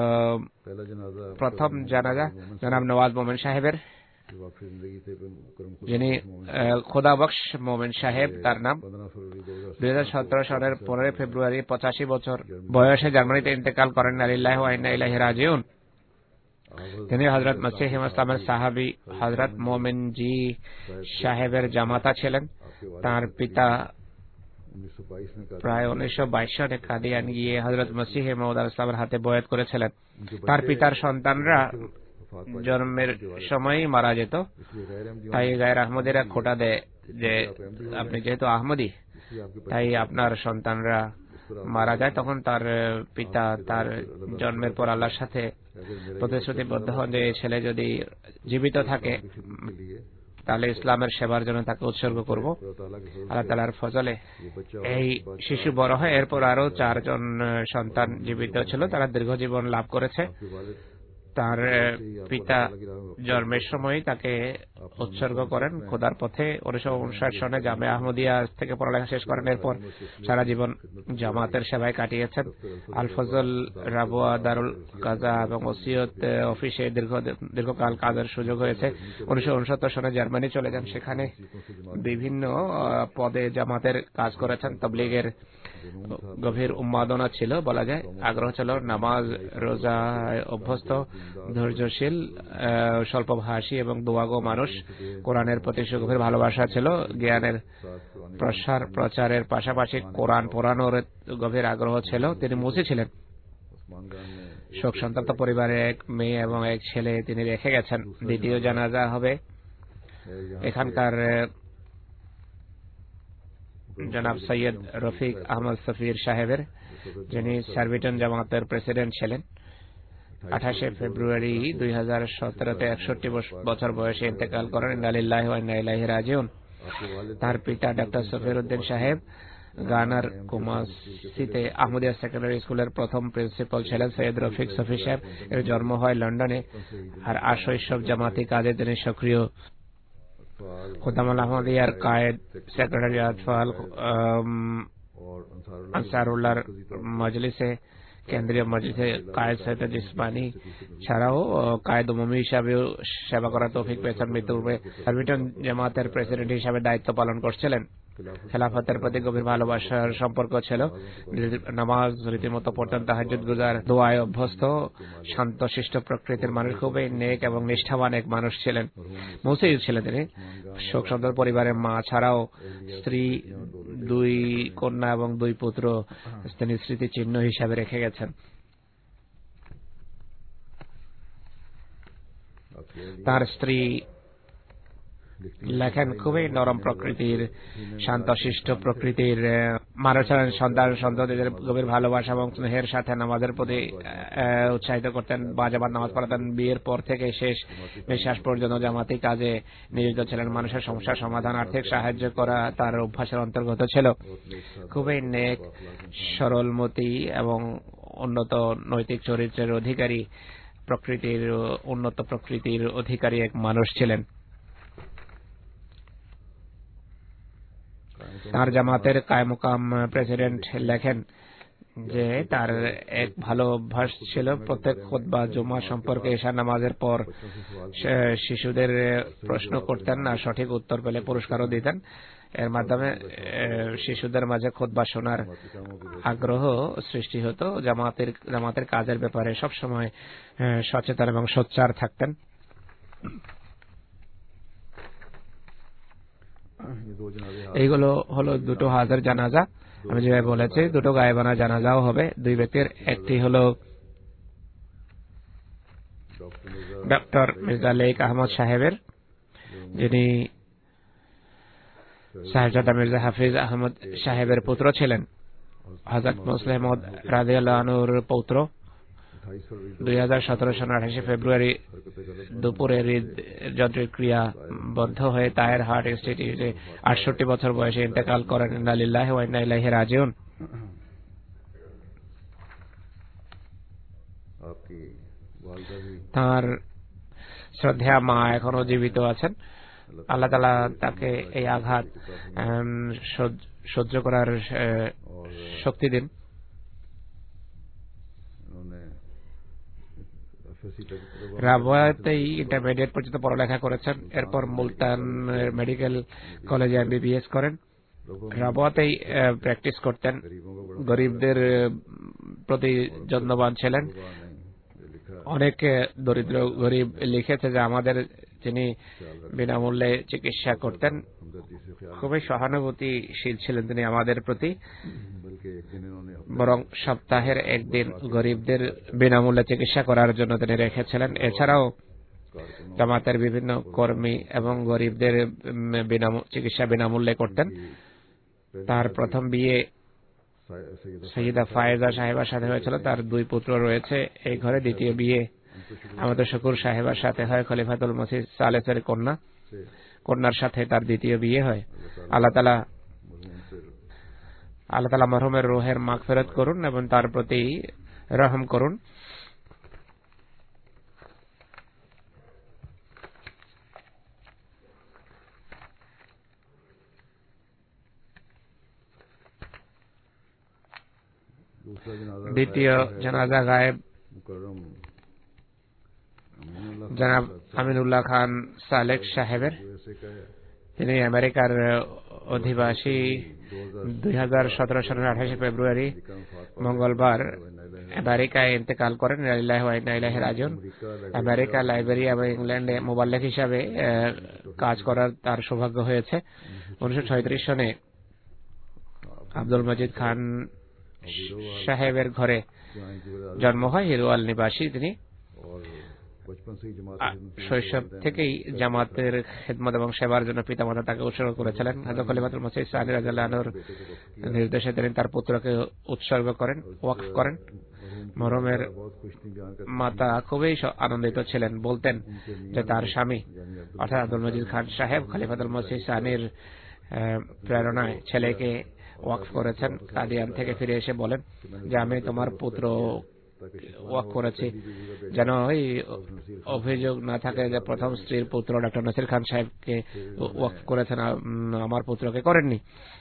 প্রথম জানাজা জনাব নওয়াজ মোমেন সাহেবের, যিনি খোদাবক্স মোমেন সাহেব তার নাম। দুই হাজার সতেরো সালের পনেরোই ফেব্রুয়ারি পঁচাশি বছর বয়সে জার্মানিতে ইন্তেকাল করেন। আলিল্লাহি ওয়া ইন্না ইলাইহি রাজিউন। তিনি হযরত মসিহ ইসলামের সাহাবী হযরত মোমেন জি সাহেবের জামাতা ছিলেন। তার পিতা প্রায় উনিশশো বাইশ সালে কাদিয়ান গিয়ে হযরত মসিহ মাউদ ইসলামের হাতে বয়াত করেছিলেন। তার পিতার সন্তানরা জন্মের সময়ই মারা যেত, তাই গায়ের আহমদীরা খোটা দেয় যে আপনি যেহেতু আহমদী তাই আপনার সন্তানরা মারা যায়। তখন তার পিতা তার জন্মের পর আল্লাহর সাথে প্রতিশ্রুতিবদ্ধ হন যে এই ছেলে যদি জীবিত থাকে তাহলে ইসলামের সেবার জন্য তাকে উৎসর্গ করব। আল্লাহ তাআলার ফজলে এই শিশু বড় হয়। এরপর আরো চারজন সন্তান জীবিত ছিল, তারা দীর্ঘজীবন লাভ করেছে। তার পিতা জন্মের সময় তাকে উৎসর্গ করেন খোদার পথে। উনিশশো উনষাট সনে জামে আহমদিয়া থেকে পড়ালেখা শেষ করেন। এরপর সারা জীবন জামাতের সেবায় কাটিয়েছেন। আল ফজল রাবোয়া দারুল কাজা এবং ওসিয়ত অফিসে দীর্ঘ দীর্ঘকাল কাজের সুযোগ হয়েছে। উনিশশো উনসত্তর সনে জার্মানি চলে যান, সেখানে বিভিন্ন পদে জামাতের কাজ করেছেন। তবলিগের গভীর উন্মাদনা ছিল, বলা যায় আগ্রহ ছিল, নামাজ রোজা অভ্যস্ত, ধৈর্যশীল, স্বল্পভাষী এবং দোয়াগো মানুষ। কোরআনের প্রতি গভীর ভালোবাসা ছিল। জ্ঞানের প্রসার প্রচারের পাশাপাশি কোরআন পড়ানোর গভীর আগ্রহ ছিল। তিনি মুসি ছিলেন। শোক সন্তপ্ত পরিবারে এক মেয়ে এবং এক ছেলে তিনি রেখে গেছেন। দ্বিতীয় জানাজা হবে এখানকার জনাব সৈয়দ রফিক আহমদ সফির সাহেবের, যিনি সার্বিটন জামাতের প্রেসিডেন্ট ছিলেন। আঠাশে ফেব্রুয়ারি দুই হাজার সতেরোতে একষট্টি বছর বয়সে ইন্তেকাল করেন। ইন্নালিল্লাহি ওয়া ইন্না ইলাইহি রাজিউন। তার পিতা ডক্টর সফির উদ্দিন সাহেব গানার কুমাসিতে আহমদিয়া সেকেন্ডারি স্কুলের প্রথম প্রিন্সিপাল ছিলেন। সৈয়দ রফিক সফি সাহেব এর জন্ম হয় লন্ডনে, আর আশৈশব জামাতি কাজে তিনি সক্রিয়। খুদামুল আহমদিয়ার কায়েদ, সেক্রেটারি আতফাল, আনসারুল্লাহর মজলিসে, কেন্দ্রীয় মজলিসে কায়েদ সৈয়দ জিসমানি ছাড়াও কায়েদ উমুমি হিসাবেও সেবা করার তৌফিক পেয়েছেন। মৃত্যুপূর্বে সার্বিটন জামাতের প্রেসিডেন্ট হিসাবে দায়িত্ব পালন করছিলেন। খেলাফতের প্রতি গভীর ভালোবাসার সম্পর্ক ছিল। নামাজ রীতিমতো পড়তেন, তাহাজ্জুদ গুজার, দোয়ায় অভ্যস্ত, শান্তশিষ্ট প্রকৃতির মানুষ, খুবই নেক এবং নিষ্ঠাবান এক মানুষ ছিলেন। মুসি ছিলেন তিনি। শোক সন্তপ্ত পরিবারের মা ছাড়াও স্ত্রী, দুই কন্যা এবং দুই পুত্র তিনি স্মৃতিচিহ্ন হিসাবে রেখে গেছেন। তার স্ত্রী লেখেন খুবই নরম প্রকৃতির, শান্তশিষ্ট প্রকৃতির মানুষ ছিলেন। সন্তান সন্ততিদের গভীর ভালোবাসা এবং স্নেহের সাথে নামাজের প্রতি উৎসাহিত করতেন। বাজাবাদ নামাজ পড়াতেন। বিয়ের পর থেকে শেষ নিঃশ্বাস পর্যন্ত জামাতি কাজে নিয়োজিত ছিলেন। মানুষের সমস্যার সমাধান, আর্থিক সাহায্য করা তার অভ্যাসের অন্তর্গত ছিল। খুবই নেক, সরলমতি এবং উন্নত নৈতিক চরিত্রের অধিকারী, প্রকৃতির উন্নত প্রকৃতির অধিকারী এক মানুষ ছিলেন। তার জামাতের কায়মুকাম প্রেসিডেন্ট লেখেন যে তার এক ভালো অভ্যাস ছিল প্রত্যেক খুতবা জুমা সম্পর্কে ঈশা নামাজের পর শিশুদের প্রশ্ন করতেন আর সঠিক উত্তর পেলে পুরস্কারও দিতেন। এর মাধ্যমে শিশুদের মাঝে খুতবা শোনার আগ্রহ সৃষ্টি হতো। জামাতের জামাতের কাজের ব্যাপারে সব সময় সচেতন এবং সোচ্চার থাকতেন। এইগুলো হলো দুটো হাজার জানাজা। আমি যেভাবে বলেছি দুটো গায়েবানা জানাজাও হবে দুই ব্যক্তির। একটি হলো ডক্টর মির্জা লেক আহমদ সাহেবের, যিনি সাহেবজাদা মির্জা হাফিজ আহমদ সাহেবের পুত্র ছিলেন, হযরত মুসলিম মওদ রাদিয়াল্লাহু আনহুর পৌত্র। দুই হাজার সতেরো সালের আঠাশে ফেব্রুয়ারি দুপুরে হৃদযন্ত্রের ক্রিয়া বন্ধ হয়ে তায়ের হার্ট ইনস্টিটিউটে আটষট্টি বছর বয়সে ইন্তেকাল করেন। ইন্না লিল্লাহি ওয়া ইন্না ইলাইহি রাজিউন। তার শ্রদ্ধেয়া মা এখনো জীবিত আছেন। আল্লাহ তাআলা তাকে এই আঘাত সহ্য করার শক্তি দিন। রাবাতেই ইন্টারমিডিয়েট পর্যন্ত পড়ালেখা করেছেন। এরপর মুলতান মেডিকেল কলেজে এমবিবিএস করেন। রাবাতেই প্র্যাকটিস করতেন। গরিবদের প্রতি যত্নবান ছিলেন। অনেক দরিদ্র গরিব লিখেছে যে আমাদের যিনি বিনামূল্যে চিকিৎসা করতেন, খুবই সহানুভূতিশীল ছিলেন তিনি আমাদের প্রতি। বরং সপ্তাহের একদিন গরিবদের বিনামূল্যে চিকিৎসা করার জন্য তিনি রেখেছিলেন। এছাড়াও জামাতের বিভিন্ন কর্মী এবং গরিবদের চিকিৎসা বিনামূল্যে করতেন। তার প্রথম বিয়ে সৈয়দা ফায়েজা সাহেবার সাথে হয়েছিল। তার দুই পুত্র রয়েছে এই ঘরে। দ্বিতীয় বিয়ে আমাদের শুকুর সাহেবার সাথে হয়, খলিফাতুল মসিহ সালেসের কন্যা। কন্যার সাথে তার দ্বিতীয় বিয়ে হয়। আল্লাহ তাআলা আল্লাহ তাআলা মরহুমের রূহের মাগফিরাত করুন এবং তার প্রতি রহম করুন। দ্বিতীয় জানাজা গায়েব জনাব আমিনুল্লাহ খান সালেক সাহেবের। তিনি আমেরিকার অধিবাসী। দুই হাজার সতেরো সালের আঠাশে ফেব্রুয়ারি মঙ্গলবার আমেরিকায় ইন্তেকাল করেন। লিল্লাহি ওয়া ইন্না ইলাইহি রাজিউন। আমেরিকা, লাইবেরিয়া এবং ইংল্যান্ডে মুবাল্লিগ হিসাবে কাজ করার তার সৌভাগ্য হয়েছে। উনিশশো ছয়ত্রিশ সনে আব্দুল মজিদ খান সাহেবের ঘরে জন্ম হয়। হিরোয়াল নিবাসী তিনি। শৈশব থেকেই জামাতের খেদমত এবং সেবার জন্য পিতামাতা তাকে উৎসর্গ করেছিলেন। হযরত খলিফাতুল মসিহ সানি রাদিয়াল্লাহু আনহুর নির্দেশে তিনি তার পুত্রকে উৎসর্গ করেন, ওয়াকফ করেন। মরহুমের মাতা খুবই আনন্দিত ছিলেন। বলতেন যে তার স্বামী অর্থাৎ আব্দুল মজিদ খান সাহেব খলিফাতুল মসিহ সানির প্রেরণায় ছেলেকে ওয়াকফ করেছেন। কাদিয়ান থেকে ফিরে এসে বলেন যে আমি তোমার পুত্র ওয়াকফ করেছি, যেন ওই অভিযোগ না থাকে যে প্রথম স্ত্রীর পুত্র ডক্টর নাসির খান সাহেবকে ওয়াকফ করেছেন, আমার পুত্রকে করেননি।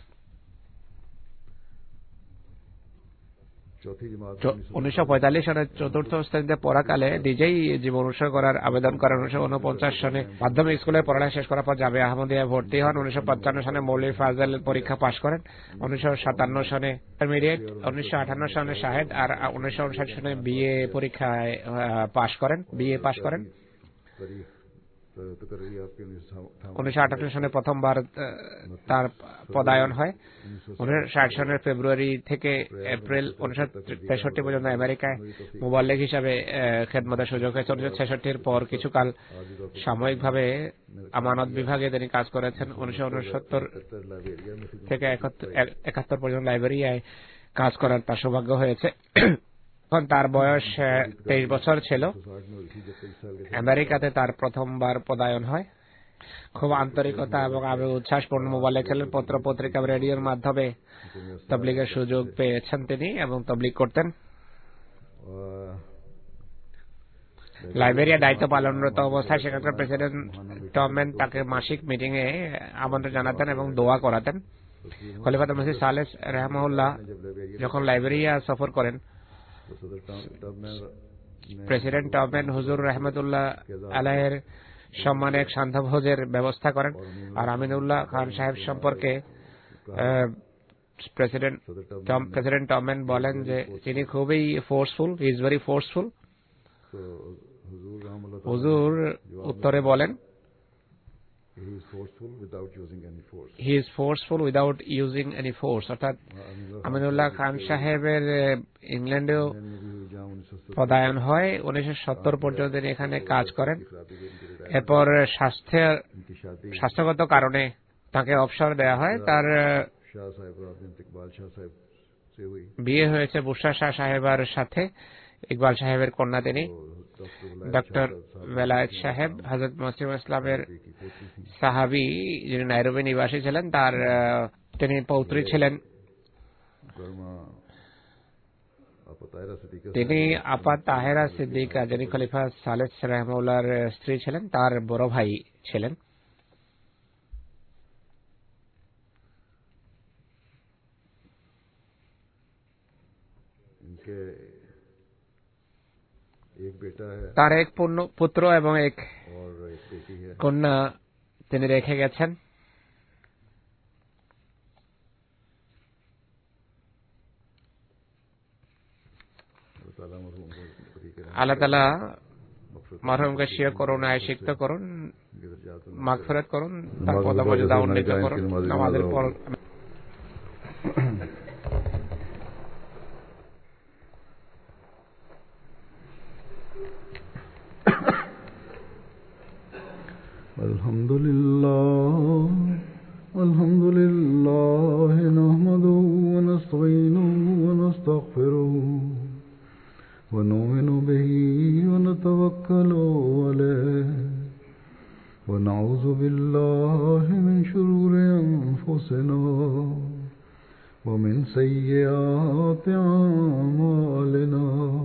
উনিশশো পঁয়তাল্লিশ সনে চতুর্থ শ্রেণীতে পড়াকালে নিজেই জীবন উৎসর্গ করার আবেদন করেন। উনিশশো উনপঞ্চাশ সনে মাধ্যমিক স্কুলে পড়ালেখা শেষ করার পর জামিয়া আহমদিয়ায় ভর্তি হন। উনিশশো পঞ্চান্ন সনে মৌলভী ফাজল পরীক্ষা পাশ করেন। উনিশশো সাতান্ন সনে ইন্টারমিডিয়েট, উনিশশো আটান্ন সনে শাহেদ আর উনিশশো উনষাট সনে বিএ পরীক্ষায় পাশ করেন বিএ পাশ করেন। উনিশশো আটান্ন সনে প্রথমবার তার পদায়ন হয়। উনিশশো ষাট সনের ফেব্রুয়ারি থেকে এপ্রিল উনিশশো তেষট্টি পর্যন্ত আমেরিকায় মুবাল্লিগ হিসাবে খেদমতের সুযোগ হয়েছে। উনিশশো ছেষট্টির পর কিছুকাল সাময়িকভাবে আমানত বিভাগে তিনি কাজ করেছেন। উনিশশো উনসত্তর থেকে একাত্তর পর্যন্ত লাইবেরিয়ায় কাজ করার তার সৌভাগ্য হয়েছে। তখন তার বয়স তেইশ বছর ছিল। আমেরিকাতে তার প্রথমবার পদায়ন হয়। খুব আন্তরিকতা এবং আবেগ উচ্ছ্বাসপূর্ণ মুবাল্লিগ ছিলেন। পত্র পত্রিকা রেডিওর মাধ্যমে তাবলীগের সুযোগ পেয়েছেন তিনি এবং তাবলীগ করতেন। লাইবেরিয়া দায়িত্ব পালনরত অবস্থায় সেখানকার প্রেসিডেন্ট টমেন তাকে মাসিক মিটিং এ আমন্ত্রণ জানাতেন এবং দোয়া করাতেন। খলিফাতুল মসিহ সালেহ রাহমাহুল্লাহ যখন লাইবেরিয়া সফর করেন, প্রেসিডেন্ট টবম্যান হুজুর রহমতুল্লাহ আলাইহির সম্মানে এক সান্ধ্যভোজের ব্যবস্থা করেন। আর আমিনুল্লাহ খান সাহেব সম্পর্কে প্রেসিডেন্ট প্রেসিডেন্ট টবম্যান বলেন যে তিনি খুবই forceful, he is very forceful. হুজুর উত্তরে বলেন, he is forceful without using any force. অর্থাৎ আমিনুল্লাহ খান সাহেবের ইংল্যান্ডেও পদায়ন হয়, উনিশশো সত্তর পর্যন্ত তিনি এখানে কাজ করেন। এরপর স্বাস্থ্যের স্বাস্থ্যগত কারণে তাকে অবসর দেওয়া হয়। তার বিয়ে হয়েছে বুশরা শাহ সাহেবের সাথে, ইকবাল সাহেবের কন্যা তিনি। ডক্টর বেলায়েত সাহেব হযরত মসিহ ইসলামের সাহাবী, যিনি নাইরোবি নিবাসী ছিলেন, তার তিনি পৌত্রী ছিলেন। তিনি আপা তাহেরা সিদ্দিকা, যিনি খলিফা সালেহ রাহমাহুল্লাহর স্ত্রী ছিলেন, তার বড় ভাই ছিলেন। তার এক পুত্র এবং এক কন্যা তিনি রেখে গেছেন। আল্লাহ তাআলা মরহুমকে স্বীয় করুণায় সিক্ত করুন, মাগফিরাত করুন, তার পদমর্যাদা উন্নীত করুন। নামাজের পর আলহামদুলিল্লাহ আলহামদুলিল্লাহ নাহমাদুহু ওয়া নাস্তাঈনুহু ওয়া নাস্তাগফিরুহু ওয়া নু'মিনু বিহি ওয়া নাতাওয়াক্কালু আলাইহি ওয়া নাউযু বিল্লাহি মিন শুরুরি আনফুসিনা ওয়া মিন সাইয়্যাতি আ'মালিনা।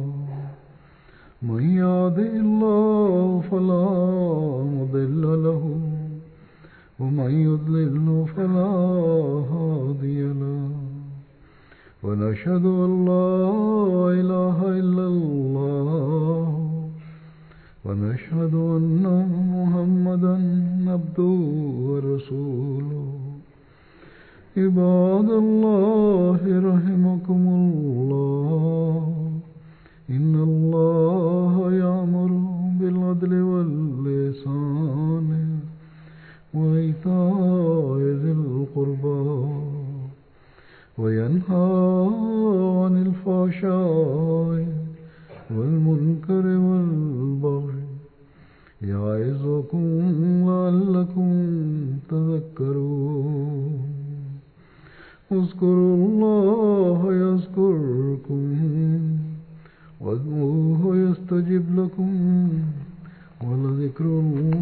من يهده الله فلا مضل له ومن يضلل فلا هادي له ونشهد أن لا إله إلا الله ونشهد أن محمدا عبده ورسوله. عباد الله رحمكم الله، إن الله يأمر بالعدل والإحسان وإيتاء ذي القربى وينهى عن الفحشاء والمنكر والبغي يعظكم لعلكم تذكرون. اذكروا الله يذكركم وادعوه يستجب لكم ولذكر الله